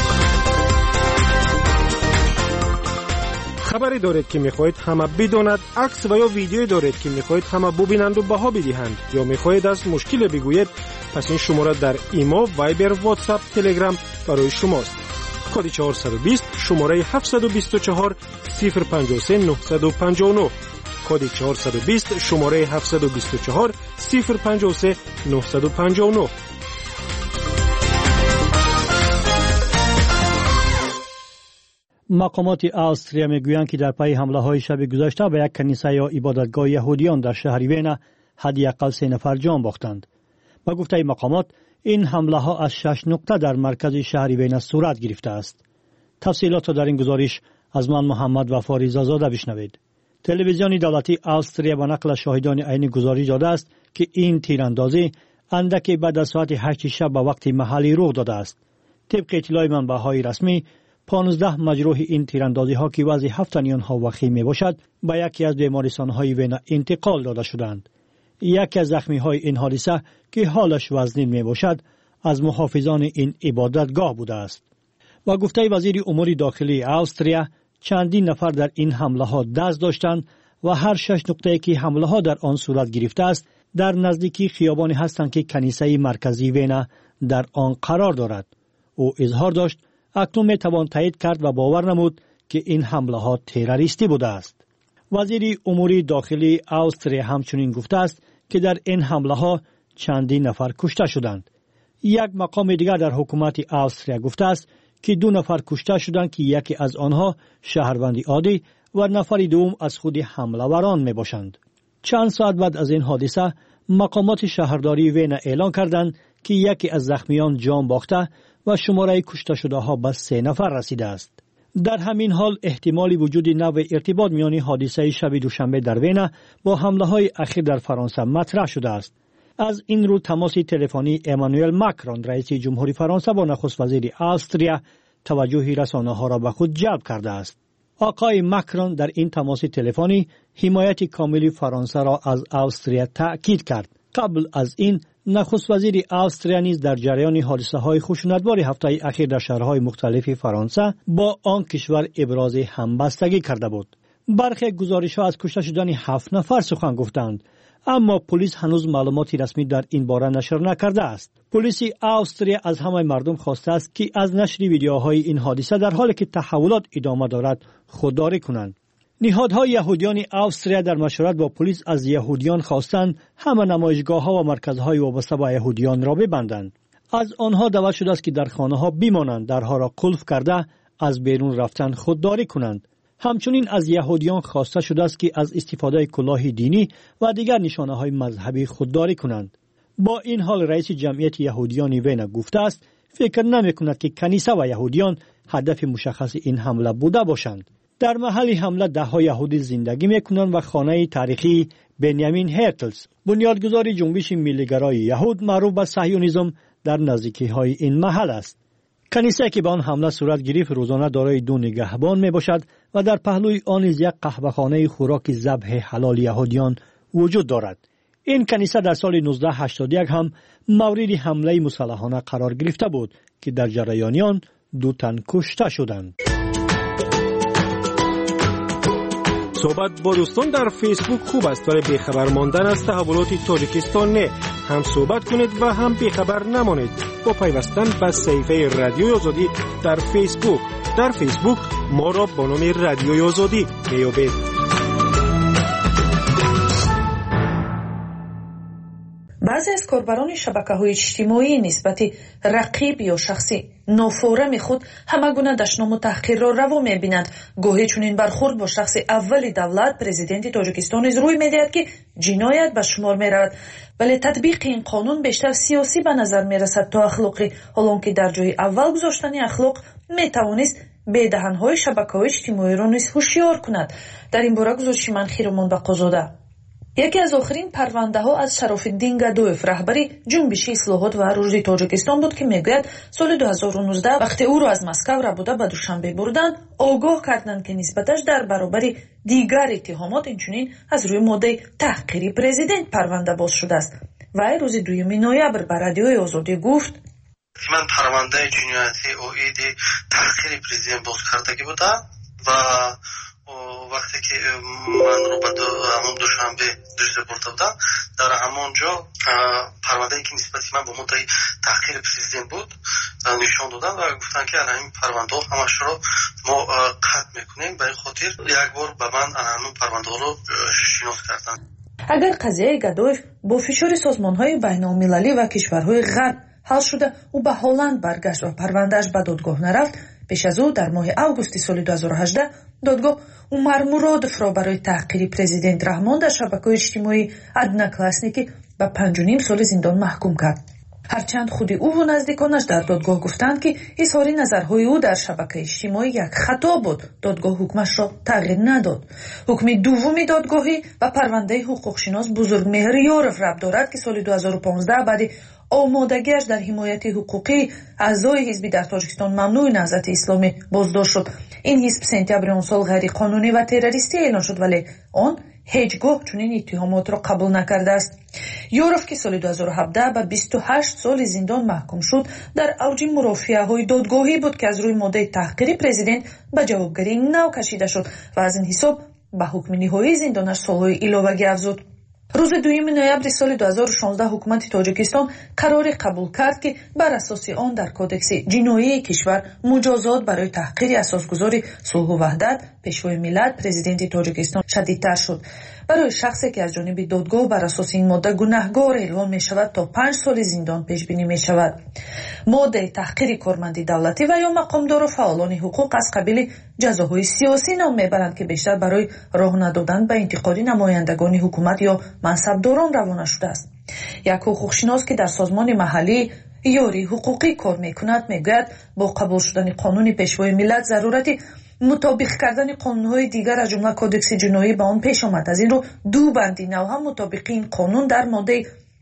خبری دارید که میخواهید همه بداند، عکس و یا ویدیویی دارید که میخواهید همه ببینند و بها بدهند، یا میخواهید از مشکل بگویید، پس این شماره در ایما، وایبر، واتساپ، تلگرام برای شماست. کد چهارصد و بیست شماره هفتصد و بیست و چهار صفر پنجاه و سه نهصد و پنجاه و نه. کد چهارصد و بیست شماره هفتصد و بیست و چهار صفر پنجاه و سه نهصد و پنجاه و نه. مقامات استرالیا میگویند که در پی حمله های شب گذشته به یک کنیسه یا عبادتگاه یهودیان در شهر وینا حداقل سه نفر جان باختند. با گفته مقامات این حمله ها از شش نقطه در مرکز شهر وینا صورت گرفته است. تفصیلات در این گزارش از من محمد وفاری زاده بشنوید. تلویزیون دولتی استرالیا به نقل شاهدان عینی گزارش داده است که این تیراندازی اندکی بعد از ساعت هشت شب به وقت محلی رخ داده است. طبق اطلاع منبع‌های رسمی پانزده مجروح این تیراندازی ها که وضع هفت تن آنها وخیم می باشد به یکی از بیمارستان های وینا انتقال داده شدند. یکی از زخمی های این حادثه که حالش وزنین می باشد از محافظان این عبادتگاه بوده است. و گفته وزیر امور داخلی استرالیا چندین نفر در این حمله ها دست داشتند و هر شش نقطه‌ای که حمله ها در آن صورت گرفته است در نزدیکی خیابانی هستند که کنیسه مرکزی وینا در آن قرار دارد. او اظهار داشت اکنون می توان تایید کرد و باور نمود که این حمله ها تروریستی بوده است. وزیر امور داخلی استرالیا همچنین گفته است که در این حمله ها چندین نفر کشته شدند. یک مقام دیگر در حکومت استرالیا گفته است که دو نفر کشته شدند که یکی از آنها شهروندی عادی و نفری دوم از خود حمله‌وران می باشند. چند ساعت بعد از این حادثه مقامات شهرداری وینا اعلان کردند که یکی از زخمیان جان باخته و شماره کشته شده ها به سه نفر رسیده است. در همین حال احتمالی وجود نوع ارتباط میان حادثه شب دوشنبه در وینا با حمله های اخیر در فرانسه مطرح شده است. از این رو تماس تلفنی امانوئل ماکرون رئیس جمهوری فرانسه با نخست وزیر استریا توجه رسانه‌ها را به خود جلب کرده است. آقای ماکرون در این تماس تلفنی حمایت کامل فرانسه را از استریا تأکید کرد. قبل از این نخست وزیر استریا نیز در جریان حادثه‌های خشونتبار هفته اخیر در شهرهای مختلف فرانسه با آن کشور ابراز همبستگی کرده بود. برخی گزارش‌ها از کشته شدن هفت نفر سخن گفتند، اما پلیس هنوز معلوماتی رسمی در این باره نشر نکرده است. پلیس استریا از همه مردم خواسته است که از نشر ویدیوهای این حادثه در حالی که تحولات ادامه دارد خودداری کنند. نهادهای یهودیان استریا در مشورت با پلیس از یهودیان خواستند همه نمایشگاه‌ها و مرکزهای وابسته به یهودیان را ببندند. از آنها دعوت شده است که در خانه‌ها بمانند، درها را قلف کرده از بیرون رفتن خودداری کنند. همچنین از یهودیان خواسته شده است که از استفاده کلاه دینی و دیگر نشانه‌های مذهبی خودداری کنند. با این حال رئیس جمعیت یهودیان وین گفته است فکر نمی‌کند که کنیسه و یهودیان هدف مشخص این حمله بوده باشند. در محل حمله ده ها یهودی زندگی می‌کنند و خانه تاریخی بنیامین هرتلز، بنیادگذار جنبش ملی‌گرای یهود معروف به صهیونیسم، در نزدیکی‌های این محل است. کنیسه که به آن حمله صورت گرفت روزانه دارای دو نگهبان می باشد و در پهلوی آن یک قهوه‌خانه خوراک ذبح حلال یهودیان وجود دارد. این کنیسه در سال نوزده هشتاد و یک هم مورد حمله مسلحانه قرار گرفته بود که در جریان آن دو تن کشته شدند. صحبت با دوستان در فیسبوک خوب است، ولی بیخبر ماندن از تحولات تاجیکستان نه. هم صحبت کنید و هم بیخبر نمانید با پیوستن به صفحه رادیوی آزادی در فیسبوک. در فیسبوک ما را با نام رادیوی آزادی میابید. بعضی از کاربران شبکه‌های اجتماعی نسبت رقیب یا شخصی نافورم خود همه گونه دشنام و تحقیر را روا می‌بینند. گاهی چنین برخورد با شخص اول دولت پرزیدنت تاجیکستان از روی می‌دهد که جنایت به شمار می‌رود، ولی تطبیق این قانون بیشتر سیاسی به نظر می‌رسد تا اخلاقی، حالان که در جای اول گذاشتن اخلاق می‌توانست به دهن‌های شبکه‌های اجتماعی را نیز هوشیار کند. در این باره گزارش من خیرمان بقازاده. یکی از آخرین پرونده ها از شراف‌الدین گدویف رهبری جنبش اصلاحات و رشد تاجیکستان بود که میگوید سال دو هزار و نوزده وقتی او را از مسکو ربوده به دوشنبه بردند، آگاه کردند که نسبتش در برابر دیگر اتهامات اینچنین از روی ماده تحقیری پرزیدنت پرونده باز شده است. و روز دوم نوامبر به رادیوی آزادی گفت من پرونده جنایتی اوید تحقیری پرزیدنت باز کردگی بودم و وقتی که من رو به همون دوشنبه دوشنبه برده بودم، در همونجا پرونده‌ای که نسبتی من با مدعی تحقیر پرزیدنت بود نشان دادن و گفتن که الان این پرونده همش رو ما قطع میکنیم. برای خاطر یک بار به من همون پرونده رو شناس کردن. اگر قضیه گدویف با فشار سازمان‌های بین‌المللی و کشورهای غرب حل شده او به هلند برگشت و پروندهش به دادگاه نرفت، پیش از او در ماه اوگوست سال دو هزار و هجده دادگاه عمر مرادف را برای تحقیر پرزیدنت رحمان در شبکه‌های اجتماعی ادنا کلاسنیکی به پنج و نیم سال زندان محکوم کرد. هرچند خود او و نزدیکانش در دادگاه گفتند که اظهار نظرهای او در شبکه اجتماعی یک خطا بود، دادگاه حکمش را تغییر نداد. حکم دومی دادگاهی و پرونده حقوقشناس بزرگمهر یارف ربط دارد که سال دو هزار و پانزده بعد آمادگیش در حمایت حقوقی اعضای حزبی در تاجیکستان ممنوع نهضت اسلامی بازداشت شد. این حزب سپتامبر آن سال غیر قانونی و تروریستی اعلان شد، ولی آن هیچگاه چنین اتهامات را قبول نکرده است. یورف که سال دو هزار و هفده به بیست و هشت سال زندان محکوم شد، در اوج مرافعه‌های دادگاهی بود که از روی ماده تحقیری پرزیدنت به جوابگری نو کشیده شد و از این حساب به حکم نهایی زندانش سالهای علاوگی افزود. روز دوم نوامبر سال دو هزار و شانزده حکومت تاجیکستان قرار قبول کرد که بر اساس آن در کودکس جنایی کشور مجازات برای تحقیر اساسگذار صلح و وحدت پیشوای ملت پرزیدنت تاجیکستان شدیدتر شد. برای شخصی که از جانب دادگاه بر اساس این ماده گناهکار اعلام می شود تا پنج سال زندان پیش بینی می شود. ماده تحقیر کارمندی دولتی و یا مقامدار و فعالان حقوق از قبیل جزاهای سیاسی نام میبرند که بیشتر برای راه ندادن به انتقاد نمایندگان حکومت یا منصبداران روانه شده است. یک حقوقشناس که در سازمان محلی یاری حقوقی کار میکند میگوید با قبول شدن قانون پیشوای ملت ضرورت مطابق کردن قانون‌های دیگر از جمله کودکس جنایی به آن پیش آمد. از این رو دو بندی نو هم مطابق این قانون در ماده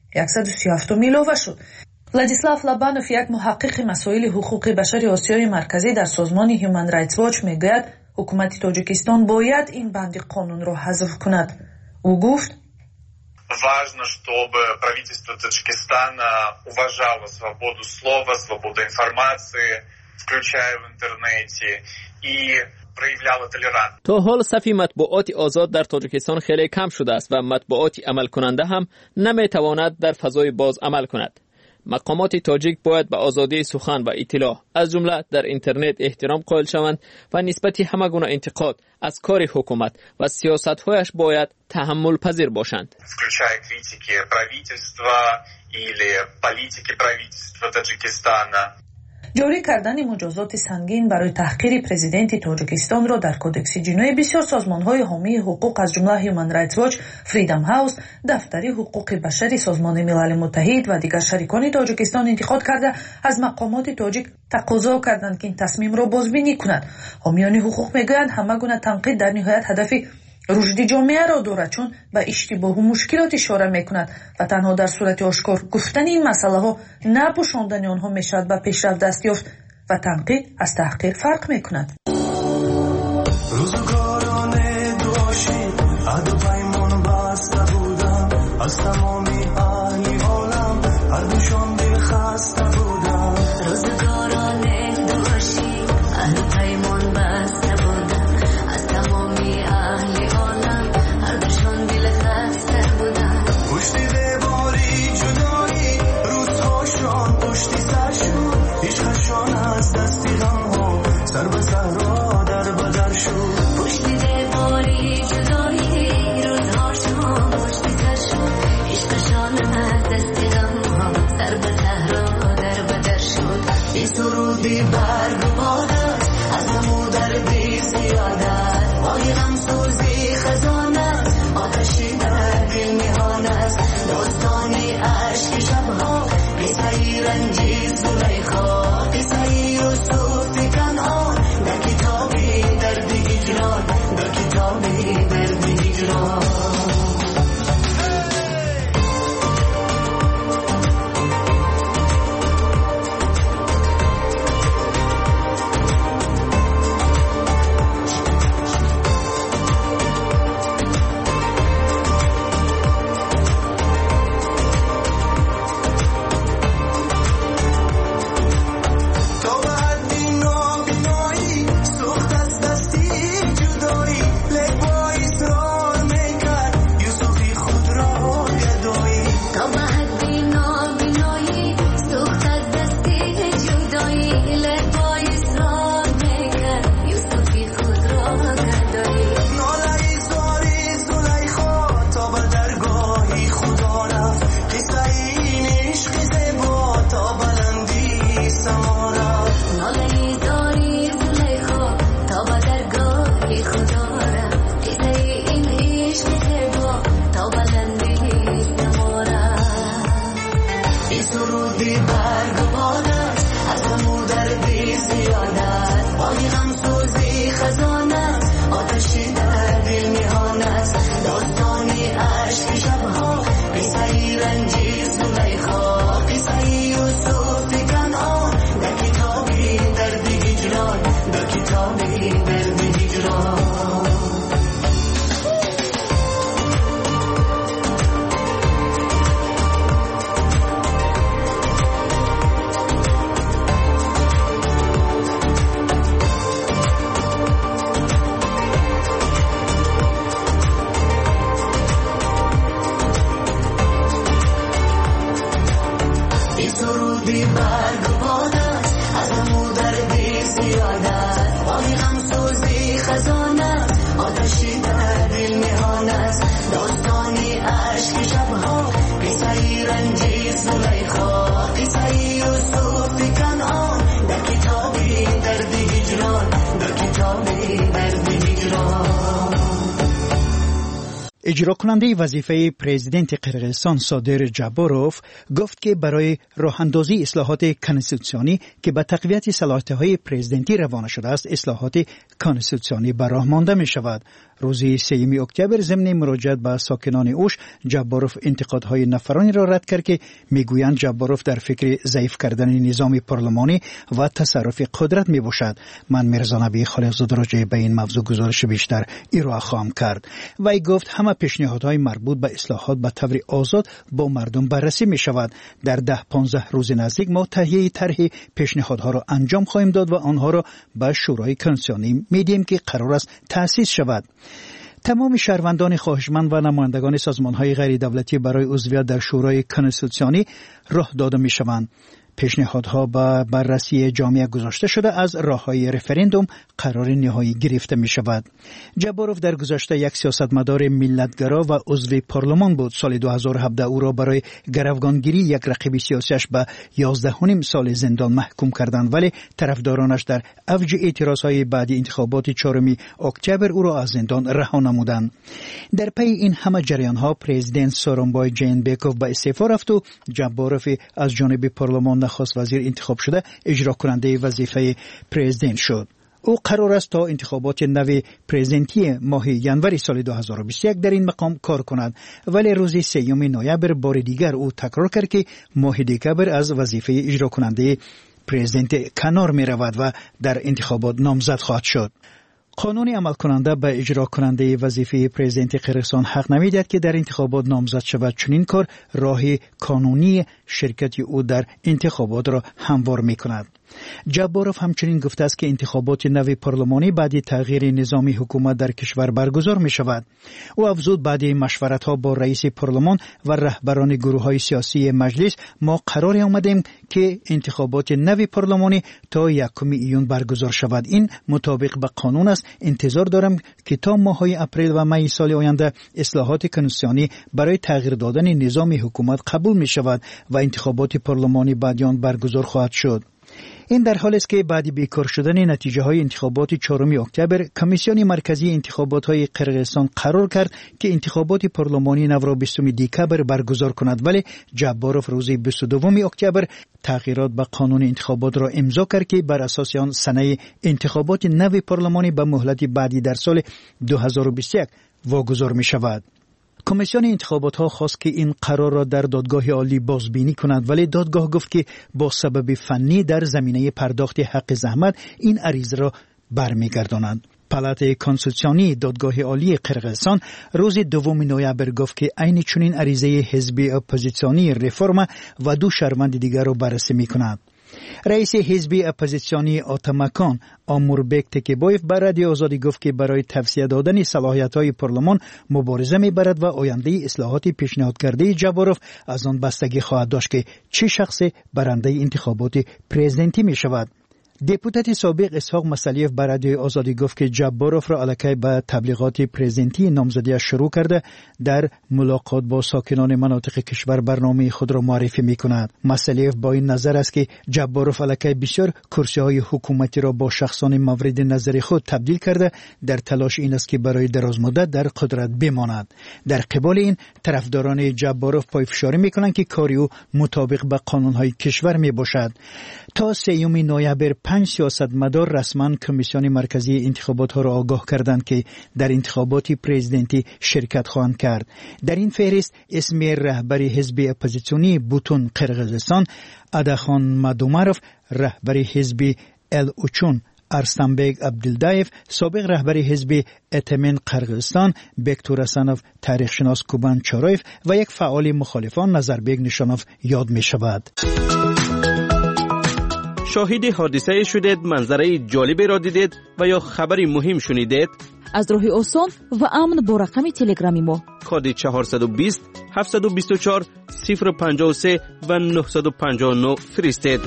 صد و سی و هفت ایلوه شد. ولادیسلاو لابانوف یک محقق مسائل حقوق بشر آسیای مرکزی در سازمان هیومن رایتس واچ میگوید حکومت تاجیکستان باید این بند قانون را حذف کند. او گفت важно, чтобы правительство Таджикистана уважало свободу слова, свободу информации, включая в интернете, и проявляло толерантность. تا حال صف مطبوعات آزاد در تاجیکستان خیلی کم شده است و مطبوعات عمل کننده هم نمیتواند در فضای باز عمل کند. مقامات تاجیک باید به آزادی سخن و اطلاع از جمله در اینترنت احترام قائل شوند و نسبت همه گونه انتقاد از کار حکومت و سیاست‌هایش باید تحمل پذیر باشند. включая критики правительства или политики правительства Таджикистана. جاری کردن مجازات سنگین برای تحقیر پرزیدنت تاجیکستان را در کودکس جنایی بسیار سازمان‌های حامی حقوق از جمله هیومن رایتس واچ، فریدم هاوس، دفتر حقوق بشری سازمان ملل متحد و دیگر شریکان تاجیکستان انتقاد کرده از مقامات تاجیک تقاضا کردند که این تصمیم را بازبینی کنند. حامیان حقوق میگویند همه گونه تنقید در نهایت هدف رشد جامعه را دارد، چون به اشتباه و مشکلات اشاره میکند و تنها در صورت آشکار گفتن این مسئله ها نپوشاندن آنها میشود به پیشرفت دست یافت و تنقید از تحقیر فرق میکند. روزگاران دوشی عهد و پیمان بسته بودم، از تمامی اهل عالم هر دوشان دل خسته بودم. روزگاران دوشی عهد و پیمان بسته بودم، از تمامی اهل عالم هر دوشان دل خسته بودم. پشت دیواری جدایی روزهاشان پشتی سر شد، عشقشان از دستی غم ها سر به صحرا در بدر شد. پشت دیواری جدایی روزهاشان پشتی سر شد، عشقشان از دستی غم ها سر به صحرا در بدر شد. این سرودی برگ باد است از نمو دردی زیادت، وای غم سوزی خزان است، آتشی در دل میهان است. داستانی عشق شبها، قصه رنجی زلیخا، قصه یوسف کنعان، در کتابی درد هجران، در کتابی درد هجران. اجرا کننده وظیفه پرزیدنت قرقیزستان صادر جابروف گفت که برای راه اندازی اصلاحات کنستیتوسیونی که به تقویت صلاحیت‌های پرزیدنتی روانه شده است، اصلاحات کنستیتوسیونی به راه مانده می شود. روز سوم اکتبر ضمن مراجعت به ساکنان اوش، جابروف انتقادهای نفرانی را رد کرد که میگویند جابروف در فکر ضعیف کردن نظام پارلمانی و تصرف قدرت می باشد. من میرزا نبی خالقزاده راجع به این موضوع گزارش بیشتر ارائه خواهم کرد. وی گفت همه پیشنهادهای مربوط به اصلاحات به طور آزاد با مردم بررسی می شود. در ده پانزده روز نزدیک ما تهیه طرح پیشنهادها را انجام خواهیم داد و آنها را به شورای کنستیتوسیونی می دهیم که قرار است تأسیس شود. تمام شهروندان خواهشمند و نمایندگان سازمان‌های غیر دولتی برای عضویت در شورای کنستیتوسیونی راه داده می‌شوند. پیشنهادها به بررسی جامعه گذاشته شده، از راه‌های رفراندوم قرار نهایی گرفته می شود. جابروف در گذشته یک سیاستمدار ملتگرا و عضو پارلمان بود. سال دو هزار و هفده او را برای گروگانگیری یک رقیب سیاسیش به یازده و نیم سال زندان محکوم کردند، ولی طرفدارانش در اوج اعتراضهای بعد انتخابات چهارم اکتبر او را از زندان رها نمودند. در پی این همه جریان‌ها پرزیدنت سورونبای جینبکوف به استعفا رفت و جابروف از جانب پارلمان نخست وزیر انتخاب شده اجرا کننده وظیفه پرزیدنت شد. او قرار است تا انتخابات نو پرزیدنتی ماه ینوری سال دو هزار و بیست و یک در این مقام کار کند، ولی روز سوم نوامبر بار دیگر او تکرار کرد که ماه دکبر از وظیفه اجرا کننده پرزیدنت کنار می رود و در انتخابات نامزد خواهد شد. قانون عمل کننده به اجرا کننده وظیفه پرزیدنت قرقیزستان حق نمیدهد که در انتخابات نامزد شود. چنین کار راه قانونی شرکت او در انتخابات را هموار می کند. جابروف همچنین گفته است که انتخابات نو پارلمانی بعد تغییر نظام حکومت در کشور برگزار می شود. او افزود بعد مشورت ها با رئیس پارلمان و رهبران گروه های سیاسی مجلس ما قرار آمدیم که انتخابات نو پارلمانی تا یکم ایون برگزار شود. این مطابق به قانون است. انتظار دارم که تا ماهای اپریل و می سال آینده اصلاحات کنستیتوسیونی برای تغییر دادن نظام حکومت قبول می شود و انتخابات پارلمانی بعد آن برگزار خواهد شد. این در حالی است که بعد بیکار شدن نتیجه های انتخابات چهارم اکتبر، کمیسیون مرکزی انتخابات های قرقیزستان قرار کرد که انتخابات پارلمانی نو را بیستم دکبر برگزار کند، ولی جابروف روز بیست و دوم اکتبر تغییرات به قانون انتخابات را امضا کرد که بر اساس آن سنه انتخابات نو پارلمانی به مهلت بعدی در سال دو هزار و بیست و یک واگذار می شود. کمیسیون انتخابات ها خواست که این قرار را در دادگاه عالی بازبینی کند، ولی دادگاه گفت که با سبب فنی در زمینه پرداخت حق زحمت این عریضه را برمیگردانند. پالات کنستیتوسیونی دادگاه عالی قرقیزستان روز دوم نوامبر گفت که عین چنین عریضه حزب اپوزیسیونی رفرم و دو شهروند دیگر را بررسی می‌کند. رئیس حزب اپوزیسیونی آتاماکان آموربک تکیبایف به رادیو آزادی گفت که برای توسعه دادن صلاحیت‌های پارلمان مبارزه می‌برد و آینده اصلاحات پیشنهاد کرده جابروف از آن بستگی خواهد داشت که چه شخصی برنده انتخابات پرزیدنتی می‌شود. دپوتات سابق اسحاق مسلیف به رادیو آزادی گفت که جابروف را علیه به تبلیغات پرزیدنتی نامزدیش شروع کرده در ملاقات با ساکنان مناطق کشور برنامه خود را معرفی می‌کند. مسلیف با این نظر است که جابروف علیه بسیار کرسی‌های حکومتی را با شخصان مورد نظر خود تبدیل کرده در تلاش این است که برای دراز مدت در قدرت بماند. در قبال این طرفداران جابروف پایفشاری می‌کنند که کاری او مطابق با قانون‌های کشور میباشد. تا سوم نوامبر پنج سیاستمدار رسما کمیسیون مرکزی انتخابات ها را آگاه کردند که در انتخابات پرزیدنتی شرکت خواهند کرد. در این فهرست اسم رهبر حزب اپوزیسیونی بوتون قرقیزستان، اداخان مادوماروف، رهبر حزب ال اوچون ارستانبگ عبدالدایف، سابق رهبر حزب اتمن قرقیزستان بکتور اسانوف، تاریخ شناس کوبان چارایف و یک فعال مخالفان نظربگ نشانوف یاد می شود. شاهد حادثه شدید، منظره جالبی را دیدید و یا خبری مهم شنیدید؟ از راه آسان و امن با رقم تلگرامی ما کد چهارصد و بیست هفتصد و بیست و چهار صفر و پنجاه و سه و نهصد و پنجاه و نه فرستید.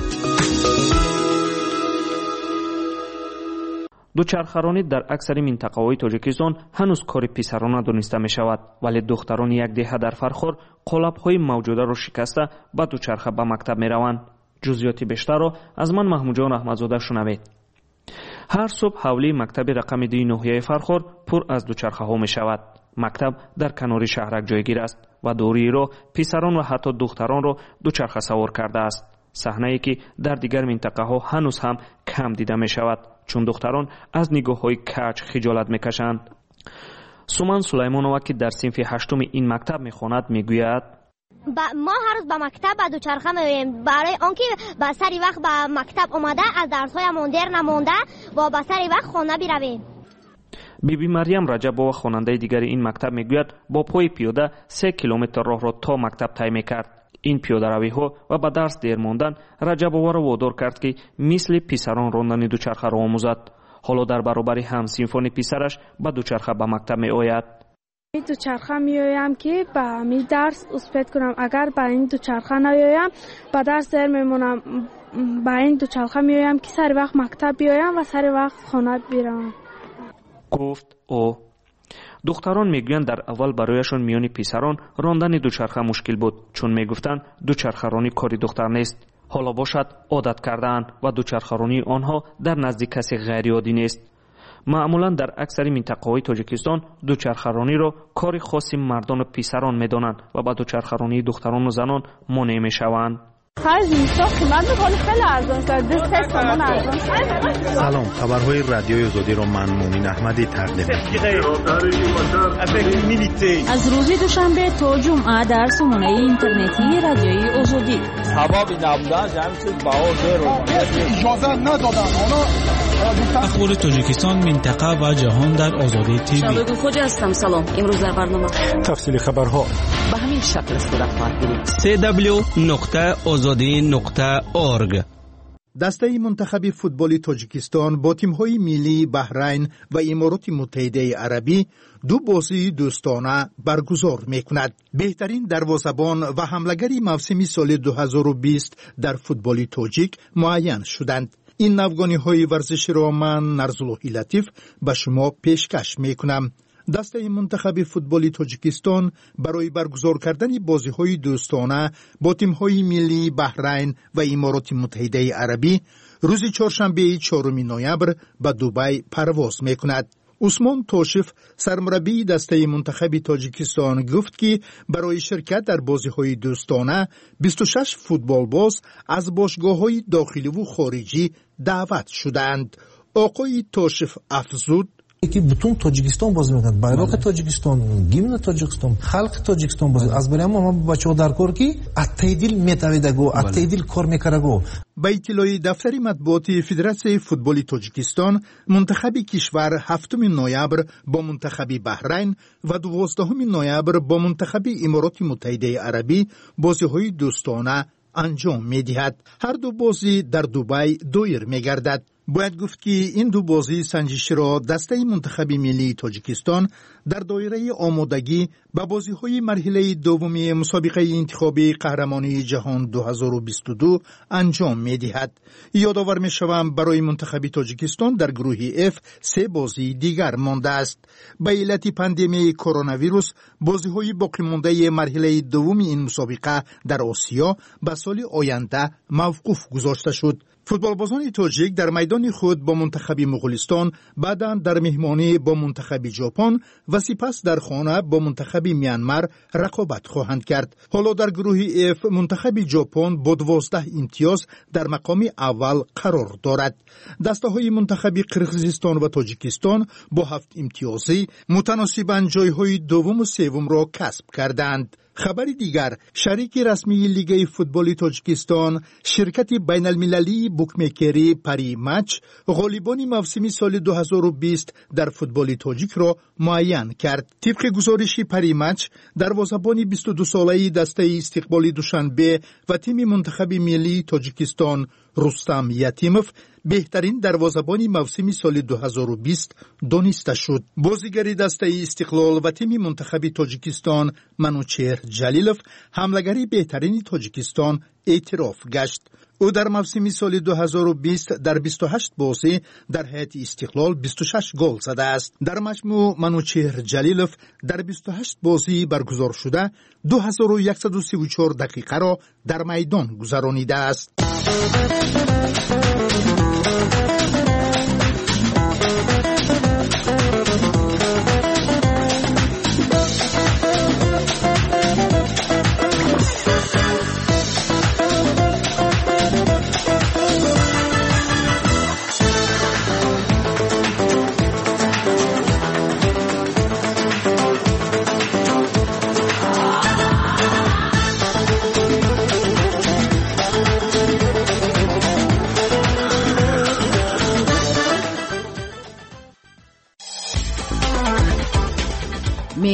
دوچرخرانی در اکثر منطقه‌های تاجیکستان هنوز کار پسرانه دانسته می شود، ولی دختران یک دهه در فرخور قالب‌های موجوده را شکسته با دوچرخه به مکتب می روند. جزئیات بیشتر را از من محمود جان احمدزاده شنوید. هر صبح حولی مکتب رقم دو ناحیه فرخور پر از دوچرخه ها می شود. مکتب در کنار شهرک جایگیر است و دوری را پسران و حتی دختران را دوچرخه سوار کرده است. صحنه‌ای که در دیگر منطقه ها هنوز هم کم دیده می شود، چون دختران از نگاه های کج خجالت می کشند. سومن سلیمانова که در صنف هشتم این مکتب می خواند می گوید ما هر روز به مکتب با دوچرخه می‌رویم برای آنکه به سری وقت به مکتب اومده از درس‌های در نمونده و به سری وقت خانه برویم. بیبی مریم رجبова خواننده دیگر این مکتب میگوید با پای پیاده سه کیلومتر راه را تا مکتب طی می‌کرد. این پیاده روی ها و به درس دیر ماندن رجبова را وادار کرد که مثل پسران راندن دوچرخه را آموزد. حالا در برابر هم صنفان پسرش به دوچرخه به مکتب می‌آید. دوچرخه میایم که به همین درس اثبات کنم. اگر به این دوچرخه نیایم به درس دیر میمونم. به این دوچرخه میایم که سر وقت مکتب بیایم و سر وقت خانه بروم. گفت او. دختران میگویند در اول برایشان میان پسران راندن دوچرخه مشکل بود، چون میگفتند دوچرخه رانی کاری دختر نیست. حالا باشد عادت کرده‌اند و دوچرخه رانی آنها در نزد کسی غیر عادی نیست. معمولا در اکثر منطقه‌های تاجیکستان دوچرخه رانی را کار خاصی مردان و پسران می‌دانند و با دوچرخه رانی دختران و زنان مانع می‌شوند. سلام، خبرهای رادیوی آزادی را من مومن احمدی تقدیم می‌کنم. از روز دوشنبه تا جمعه در سامانه اینترنتی رادیوی آزادی. حبابی نبودن جمع چیز باور رو اجازه ندادن. اخبار تاجیکستان، منطقه و جهان در آزادی تیوی. شبگو خوج هستم. سلام. امروز در برنامه تفصیل خبرها به همین شکل صورت خواهد گرفت. سی دبلیو نقطه آزادی نقطه اورگ. دسته منتخب فوتبال تاجیکستان با تیم‌های ملی بحرین و امارات متحده عربی دو بازی دوستانه برگزار می‌کند. بهترین دروازه‌بان و حمله‌گری موسم سال دو هزار و بیست در فوتبال تاجیک معین شدند. این نوگانی‌های ورزشی را من نرزاللهی لطیف به شما پیشکش می‌کنم. دسته منتخب فوتبال تاجیکستان برای برگزار کردن بازی‌های دوستانه با تیم‌های ملی بحرین و امارات متحده عربی روز چهارشنبه چهارم نوامبر به دبی پرواز می‌کند. عثمان توشف سرمربی دسته منتخب تاجیکستان گفت که برای شرکت در بازی‌های دوستانه بیست و شش فوتبالباز از باشگاه‌های داخلی و خارجی دعوت شدند. آقای توشف افزود که بتون تاجیکستان بازی میکنند، bayroq تاجیکستان، گیمن تاجیکستان، خلق تاجیکستان بازی از برای ما بچه‌ها در کار کی اتیدل میتویدگو اتیدل کار میکردگو. با اطلاع دفتر مطبوعات فدراسیون فوتبال تاجیکستان، منتخب کشور هفتم نوامبر با منتخب بحرین و دوازدهم نوامبر با منتخب امارات متحده عربی بازی‌های دوستانه انجام می‌دهد. هر دو بازی در دبی دایر می‌گردد. باید گفت که این دو بازی سنجشی را دسته منتخب ملی تاجیکستان در دایره آمادگی به بازی‌های مرحله دومی مسابقه انتخابی قهرمانی جهان دو هزار و بیست و دو انجام می‌دهد. یادآور می‌شوم برای منتخب تاجیکستان در گروه اف سه بازی دیگر مانده است. به علت پاندمی کرونا ویروس بازی‌های باقی مانده مرحله دوم این مسابقه در آسیا به سال آینده موقوف گذاشته شد. فوتبالبازان تاجیک در میدان خود با منتخب مغولستان، بعداً در مهمانی با منتخب ژاپن و سپس در خانه با منتخب میانمار رقابت خواهند کرد. حالا در گروه اف منتخب ژاپن با دوازده امتیاز در مقام اول قرار دارد. دسته‌های منتخب قرقیزستان و تاجیکستان با هفت امتیازی متناسباً جایهای دوم و سوم را کسب کردند. خبر دیگر، شریک رسمی لیگ فوتبال تاجیکستان، شرکت بین المللی بوکمیکری پری مچ، غالبان موسم سال دو هزار و بیست در فوتبال تاجیک را معین کرد. طبق گزارش پری مچ، دروازه‌بان بیست و دو ساله دسته استقبال دوشنبه و تیم منتخب ملی تاجیکستان رستم یتیموف بهترین دروازه‌بان موسم سال دو هزار و بیست دانسته شد. بازیگر دسته استقلال و تیم منتخب تاجیکستان منوچهر جلیلوف حمله‌گر بهترین تاجیکستان اعتراف گشت. او در موسم سال دو هزار و بیست در بیست و هشت بازی در هیئت استقلال بیست و شش گل زده است. در مجموع منوچهر جلیلوف در بیست و هشت بازی برگزار شده دو هزار و صد و سی و چهار دقیقه را در میدان گذرانیده است.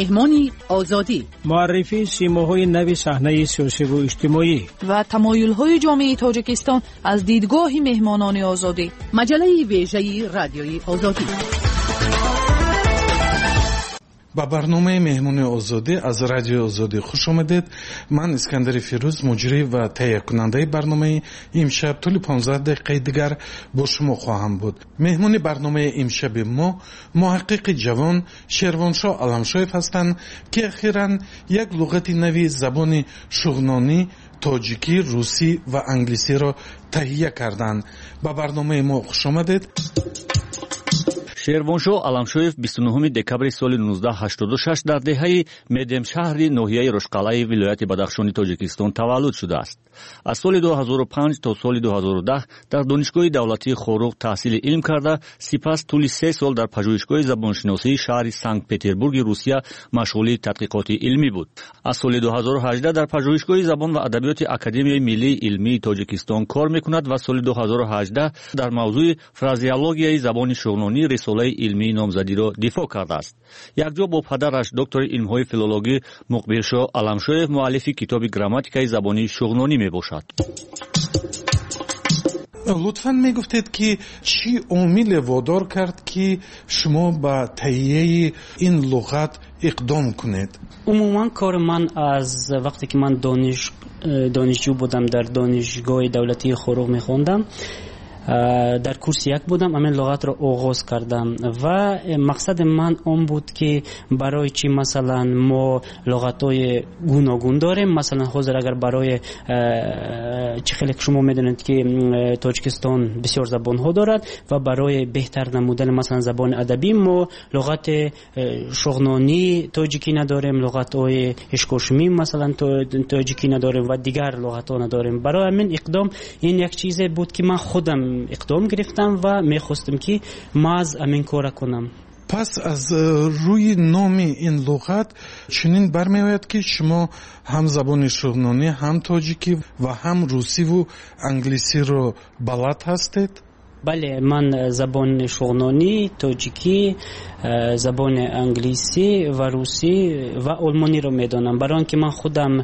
مهمانی آزادی، معرفی سیماهای نوی صحنه سیاسی و اجتماعی و تمایل‌های جامعه تاجیکستان از دیدگاه مهمانان آزادی. مجله ویژه رادیوی آزادی. با برنامه مهمون آزادی از رادیو آزادی خوش آمدید. من اسکندر فیروز مجری و تهیه کننده برنامه امشب طول پانزده دقیقه دیگر با شما خواهم بود. مهمون برنامه امشب ما محقق جوان شیروانشاه علمشایف هستند که اخیراً یک لغت نوی زبان شغنانی، تاجیکی، روسی و انگلیسی را تهیه کردند. با برنامه ما خوش آمدید. شیروانشاه علمشایف بیست و نهم دکبر سال نوزده هشتاد و شش در دهه مدم شهری ناحیه روشقلعه ولایت بدخشان تاجیکستان تولد شده است. از سال دو هزار و پنج تا سال دو هزار و ده در دانشگاه دولتی خوروغ تحصیل علم کرده، سپس طول سه سال در پژوهشگاه زبانشناسی شهر سنت پترزبورگ روسیه مشغول تحقیقات علمی بود. از سال دو هزار و هجده در پژوهشگاه زبان و ادبیات اکادمیای ملی علمی تاجیکستان کار میکند و سال دو هزار و هجده در موضوع فرازیولوژی زبان شغنانی رساله علمی نامزدی را دفاع کرده است. یک جا با پدرش دکتر علم‌های فیلولوژی مقبلشاه علمشایف مؤلف کتاب گراماتیکای زبانی شغنانی می باشد. لطفاً میگفتید که چی عامل وادار کرد که شما با تهیه این لغت اقدام کنید؟ عموما کار من از وقتی که من دانش دانشجو بودم در دانشگاه دولتی خوروغ میخوندم، در کورس یک بودم، همین لغت را آغاز کردم و مقصد من اون بود که برای چی مثلا ما لغت‌های گوناگون داریم. مثلا حاضر اگر برای چه خیلی شما میدونید که تاجیکستان بسیار زبان‌ها دارد و برای بهتر نمودن مثلا زبان ادبی ما لغت شغنانی تاجیکی نداریم، لغت‌های اشکوشمی مثلا تاجیکی نداریم و دیگر لغت‌ها نداریم. برای همین اقدام این یک چیزی بود که من خودم اقدام گرفتم و میخواستم که ما از همین کار کنم. پس از روی نام این لغت چنین برمیآید که شما هم زبان شغنانی، هم تاجیکی و هم روسی و انگلیسی رو بلد هستید؟ بله، من زبان شغنانی، تاجیکی، زبان انگلیسی و روسی و آلمانی رو میدانم. برای آنکه من خودم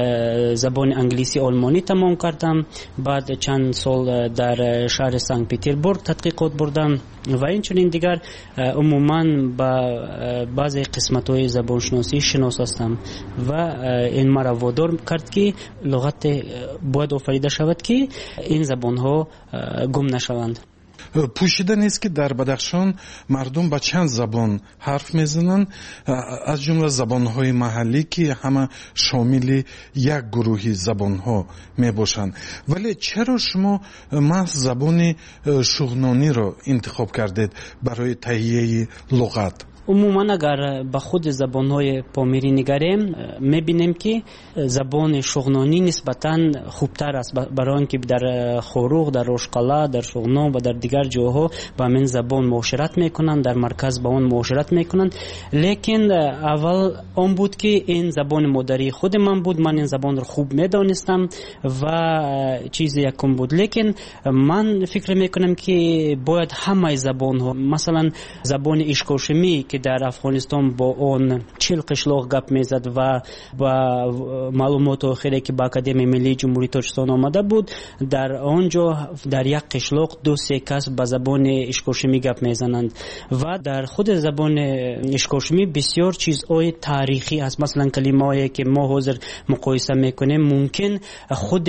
زبان انگلیسی آلمانی تمام کردم، بعد چند سال در شهر سنت پترزبورگ تحقیقات بردم و این چنین دیگر عموما با بعضی قسمت‌های زبانشناسی شناس هستم و این مرا وادار کرد که لغت باید آفریده شود که این زبان‌ها گم نشوند. پوشیده نیست که در بدخشان مردم با چند زبان حرف میزنند، از جمله زبانهای محلی که همه شامل یک گروهی زبانها میباشند. ولی چرا شما محض زبان شغنانی را انتخاب کردید برای تهیه لغت؟ عموما اگر به خود زبانهای پامیری نگریم میبینیم که زبان شغنانی نسبتاً خوبتر است، برای اینکه در خوروغ، در روشقلعه، در شغنان و در دیگر جاها با این زبان معاشرت میکنند، در مرکز با اون معاشرت میکنند. لیکن اول اون بود که این زبان مادری خود من بود، من این زبان رو خوب میدانستم و چیز یکم بود. لیکن من فکر میکنم که باید همه زبان ها، مثلا زبان اشکوشمی که در افغانستان با اون چهل قشلاق گپ میزد و با معلومات آخری که با اکادمی ملی جمهوری تاجیکستان آمده بود، در آنجا در یک قشلاق دو سه کس با زبان اشکوشمی گپ میزنند و در خود زبان اشکوشمی بسیار چیزهای تاریخی است. مثلا کلمه‌ای که ما حاضر مقایسه میکنیم ممکن خود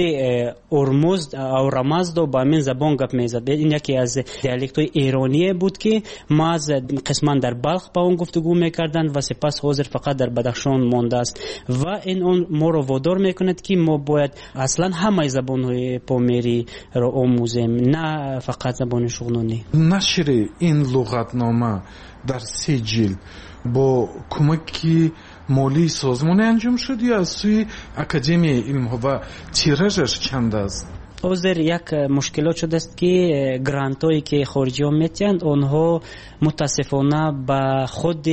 ارمزد او رمزد با همین زبان گپ میزد. این یکی از دیالکت‌های ایرانی بود که ما از قسما در بلخ با اون گفتگو میکردن و سپس حاضر فقط در بدخشان مانده است و این اون ما رو وادار میکند که ما باید اصلا همه زبان‌های پامیری را آموزیم، نه فقط زبان شغنانی. نشر این لغتنامه در سه جلد با کمک مالی سازمان انجام شد یا از سوی اکادمی علم ها و تیراژش چند است؟ عذر یک مشکلات شده است که گرانت هایی که خارجی ها میتیند اونها متاسفانه با خود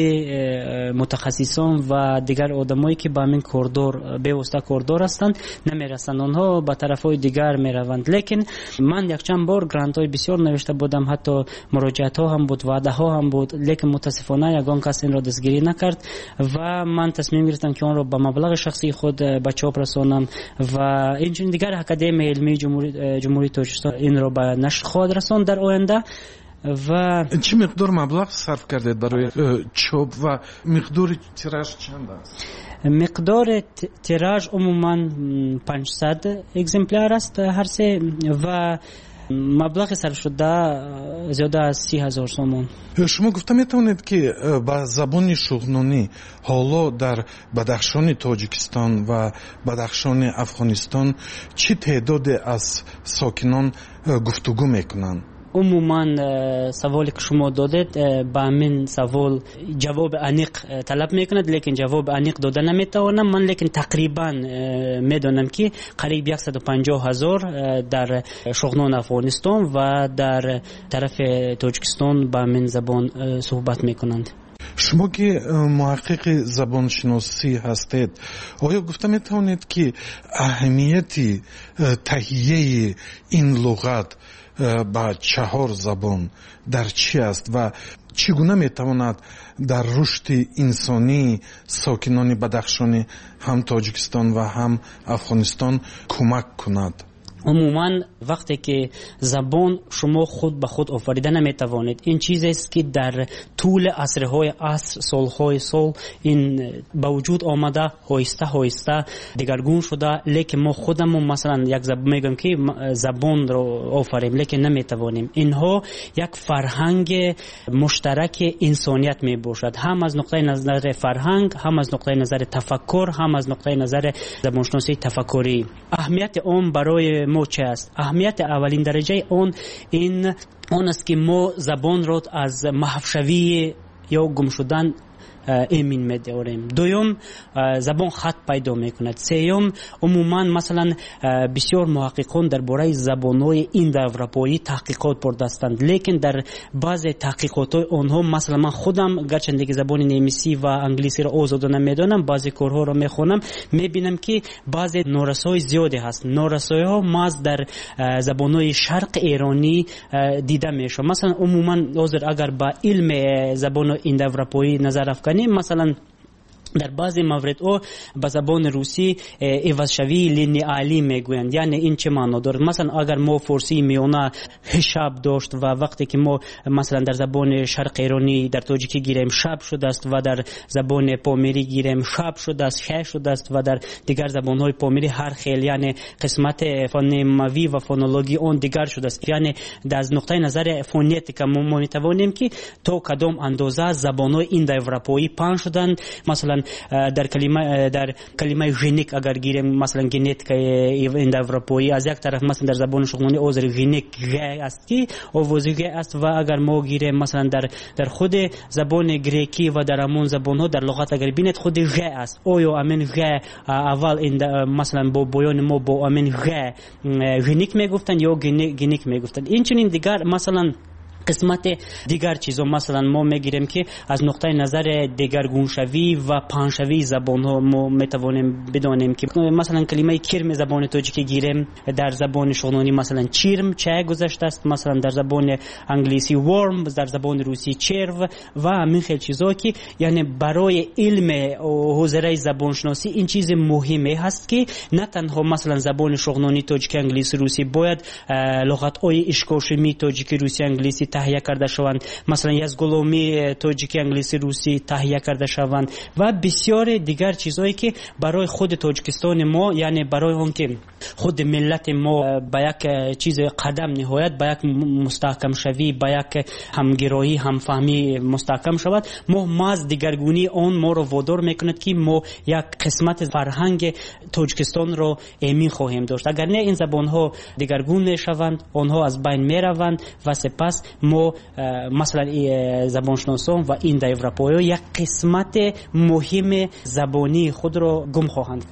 متخصصان و دیگر آدمایی که با همین کوردور به واسطه کوردور هستند نمیرسند، اونها به طرف های دیگر میروند. لیکن من یک چند بار گرانت های بسیار نوشته بودم، حتی مراجعت ها هم بود، وعده ها هم بود، لیکن متاسفانه یگان کس این را دستگیری نکرد و من تصمیم گرفتم که اون را با مبلغ شخصی خود به چاپ رسانم و اینجوری دیگر اکادمی علمی جمهوری جمهوری تاجیکستان این را به نشر خواهد رساند در آینده. و چه مقدار مبلغ صرف کردید برای چاپ و مقدار تیراژ چند است؟ مقدار تیراژ عموما پانصد اگزمپلار است هر سه و مبلغ صرف شده زیاده از سی هزار سومون. شما گفته میتونید که با زبان شغنانی حالا در بدخشان تاجیکستان و بدخشان افغانستان چه تعداد از ساکنان گفتگو میکنند؟ عموما سوالی که شما دادید با من سوال جواب انیق طلب میکند، لیکن جواب انیق داده نمیتوانم من، لیکن تقریبا میدونم که قریب صد و پنجاه هزار در شغنان افغانستان و در طرف تاجیکستان با من زبان صحبت میکنند. شما که محقق زبان شناسی هستید، آیا گفته میتونید که اهمیت تهیه این لغت با چهار زبان در چی است و چگونه میتواند در رشد انسانی ساکنان بدخشان هم تاجیکستان و هم افغانستان کمک کند؟ عموما وقتی که زبان شما خود به خود آفریده نمیتوانید، این چیزی است که در طول عصرهای عصر سالهای سال این با وجود آمده، هایسته هایسته دگرگون شده، لیکن ما خودمون مثلا یک زبان میگم که زبان رو آفریم لیکن نمیتوانیم. اینها یک فرهنگ مشترک انسانیت می باشد، هم از نقطه نظر فرهنگ، هم از نقطه نظر تفکر، هم از نقطه نظر زبانشناسی تفکری. اهمیت اون برای ما چه است؟ اهمیت اولین درجه اون این اون است که ما زبان را از محوشوی یا گم شدن امین می‌داریم. دوم زبان خط پیدا میکند. سوم عموما مثلا بسیار محققان درباره زبان‌های ایندوئوروپایی تحقیقات برده هستند، لیکن در بعض تحقیقات‌های آنها مثلا من خودم گرچه که زبان نیمیسی و انگلیسی را آزادانه نمیدانم، بعضی کارها را میخونم میبینم که بعضی نارسایی زیادی هست. نارسایی‌ها ماز در زبان‌های شرق ایرانی دیده میشه. مثلا عموما اگر با علم زبان ایندوئوروپایی نظر افکنیم، مثلا در بعضی موارد او به زبان روسی عوضشوی لینیالی میگویند. یعنی این چه معنا دارد؟ مثلا اگر ما فارسی میونه شب داشت و وقتی که ما مثلا در زبان شرق ایرانی در تاجیکی گیریم شب شده است و در زبان پامیری گیریم شب شده است شه شده است و در دیگر زبان‌های پامیری هر خیل، یعنی قسمت فونیموی و فونولوژی اون دیگر شده است. یعنی از نقطه نظر فونتیک ما میتوانیم که تا کدام اندازه زبان‌های ایندوئوروپایی پنج شدند. مثلا در کلمه در کلمه ژنیک اگر گیریم مثلا ژنتیک ایندوئوروپایی، از یک طرف مثلا در زبان شغنانی اوزر ژنیک گ است که اوزیگ است و اگر ما گیریم مثلا در در خود زبان گریکی و در همون زبان ها در لغت اگر بینید خود ژ است. اویو امن ژ اول این مثلا با بیان ما با امن ژ ژنیک میگفتن یا گنیک میگفتن. این چنین دیگر مثلا قسمت دیگر چیزا مثلا ما میگیریم که از نقطه نظر دگرگونشوی و پانشوی زبان ها ما میتوانیم بدانیم که مثلا کلمه کرم زبان تاجیکی گیریم در زبان شغنانی مثلا چیرم چای گذشته است، مثلا در زبان انگلیسی ورم، در زبان روسی چرو و همین خیلی چیزا که یعنی برای علم حوزه زبان شناسی این چیز مهمه هست که نه تنها مثلا زبان شغنانی تاجیکی انگلیسی روسی باید لغت های اشکاشمی تاجیکی روسی انگلیسی تهیه کرده شوند، مثلا یزگولومی تاجیکی انگلیسی روسی تهیه کرده شوند و بسیار دیگر چیزهایی که برای خود تاجیکستان ما، یعنی برای اون که خود ملت ما با یک چیز قدم نهایت با یک مستحکم شوی، با یک همگرایی همفهمی مستحکم شود، ما ماز دیگرگونی اون ما رو وادار میکند که ما یک قسمت فرهنگ تاجیکستان رو امین خواهیم داشت. اگر نه این زبان ها دیگرگون میشوند، آنها از بین میروند و سپس ما مثلا زبانشناسان و ایندوئوروپایی یک قسمت مهم زبانی خود را گم خواهند کرد.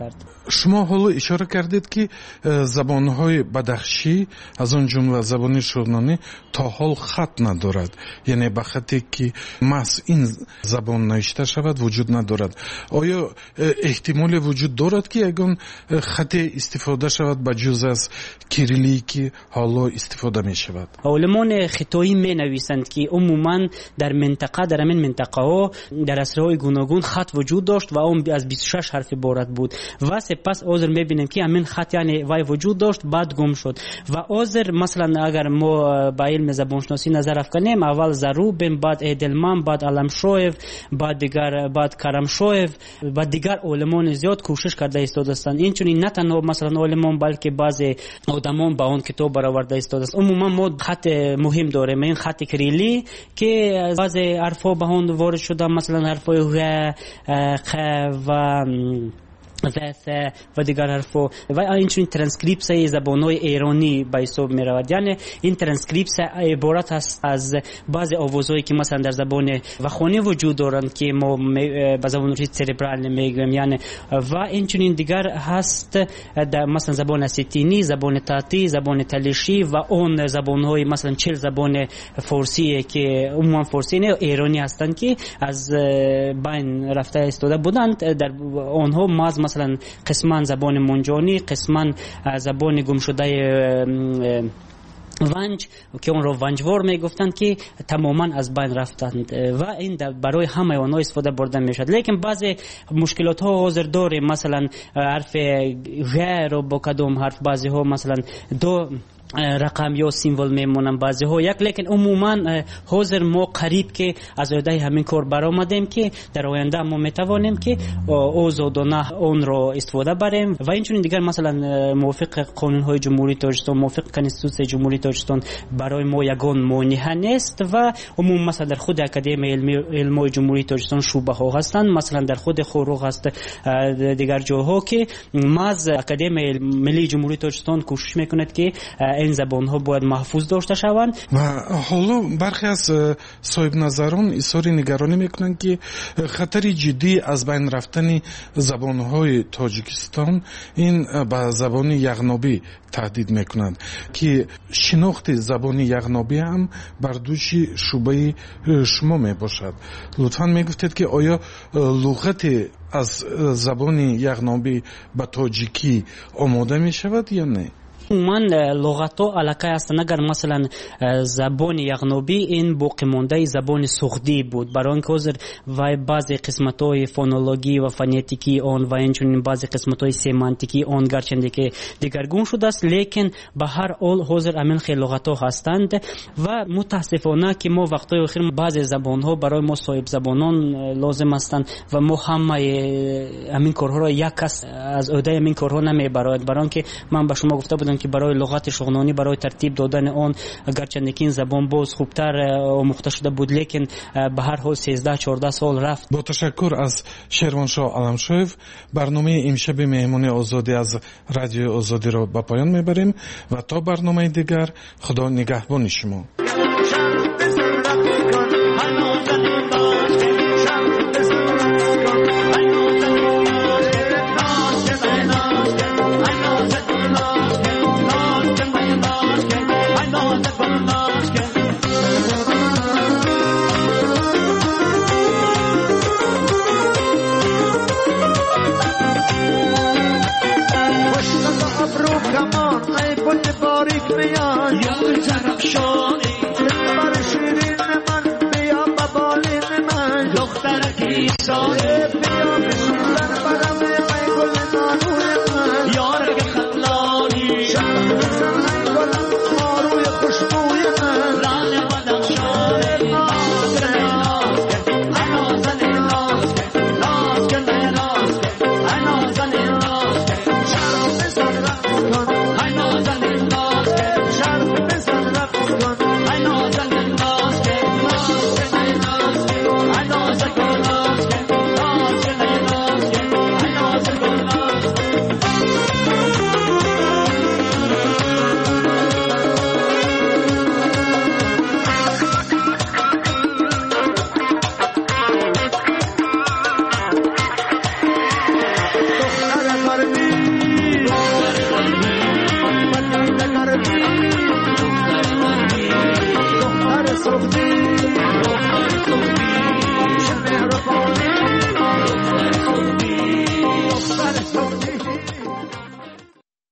شما حالا اشاره کردید که زبانهای بدخشی از اون جمله زبان شورنانی تا حال خط ندارد، یعنی به خطی که محض این زبان نوشته شود وجود ندارد. آیا احتمال وجود دارد که اگر خط استفاده شود به جز از کیریلی که حالا استفاده می شود؟ علمان خطایی می نویسند که عموما در منطقه در همین منطقه ها در عصرهای گوناگون خط وجود داشت و اون از بیست و شش حرف عبارت بود و سپس آذر میبینیم که همین خط یعنی وای وجود داشت بعد گم شد. و آذر مثلا اگر ما با علم زبان شناسی نظر افکنیم، اول زروبیم، بعد ایدلمان، بعد علمشویو، بعد دیگر بعد کرمشویو، بعد دیگر علمان زیاد کوشش کرده استاد هستند. این چون نه تنها مثلا علمان بلکه بعضی آدمان با اون کتاب برآورده استاد است. عموما ما خط مهم داریم، این خط کریلی که بعضی حرفا به اون وارد شده، مثلا حرفای غ خ و و و دیگر حرفا و اینچنین ترانسکریپس زبان‌های ایرانی به حساب می‌رود. یعنی این ترانسکریپس عبارت است از بعضی آوازهایی که مثلا در زبان وخوانی وجود دارند که ما به زبان روسی سربرال میگیم، یعنی و اینچنین دیگر هست در مثلا زبان اسیتینی، زبان تاتی، زبان تلیشی و اون زبان‌های مثلا چهل زبان فارسی که عموما فارسی نه ایرانی هستند که از بین رفته استفاده بودند. در آنها ماز مثلا قسمان زبان منجانی، قسمان زبان گم شده ونج که اون رو ونجوار میگفتند که تماما از بین رفتند و این برای همه آنها استفاده برده میشد. لیکن بعضی مشکلات ها حاضر داره، مثلا حرف غ رو با کدوم حرف بعضی ها مثلا دو رقم یا سیمبل میمونن بعضی ها یک، لیکن عموما حاضر ما قریب که از ایده همین کار برآمدیم که در آینده ما میتوانیم که آزادانه اون رو استفاده بریم و اینچنین دیگر مثلا موافق قانون های جمهوری تاجیکستان، موافق کنستیتوسیون جمهوری تاجیکستان برای ما یگان مانع نیست و عموما مثلا در خود اکادمی علم جمهوری تاجیکستان شعبه ها هستند، مثلا در خود خوروغ هست دیگر جاها که ماز اکادمی ملی جمهوری تاجیکستان کوشش میکند که این زبان ها باید محفوظ داشته شوند. و حالا برخی از صاحب نظران اظهار نگرانی میکنن که خطر جدی از بین رفتن زبان های تاجیکستان این به زبان یغنابی تهدید میکنند که شناخت زبان یغنابی هم بر دوش شعبه شما میباشد. لطفاً میگفتید که آیا لغت از زبان یغنابی به تاجیکی آماده میشود یا نه؟ من لغت‌ها علاقه است. اگر مثلا زبان یغنابی این باقی مانده زبان سوختی بود، برای اینکه حاضر و بعضی قسمت‌های فونولوژی و فونتیکی آن و اینچنین بعضی قسمت‌های سمانتیکی آن گرچند که دیگرگون شده است، لیکن به هر حال حاضر همین خیلی لغت‌ها هستند و متاسفانه که ما وقتای اخیر بعضی زبان‌ها برای ما صاحب زبانان لازم هستند و ما همه همین کارها را یک کس از عهده همین کارها نمیبرد. برای اینکه من به شما گفته بودم که برای لغت شغنانی برای ترتیب دادن آن گرچند که این زبان باز خوبتر آموخته شده بود، لیکن به هر حال سیزده چهارده سال رفت. با تشکر از شروانشاه علمشویو برنامه امشب مهمون آزادی از رادیو آزادی را به پایان میبریم و تا برنامه دیگر خدا نگهبان شما. گفتی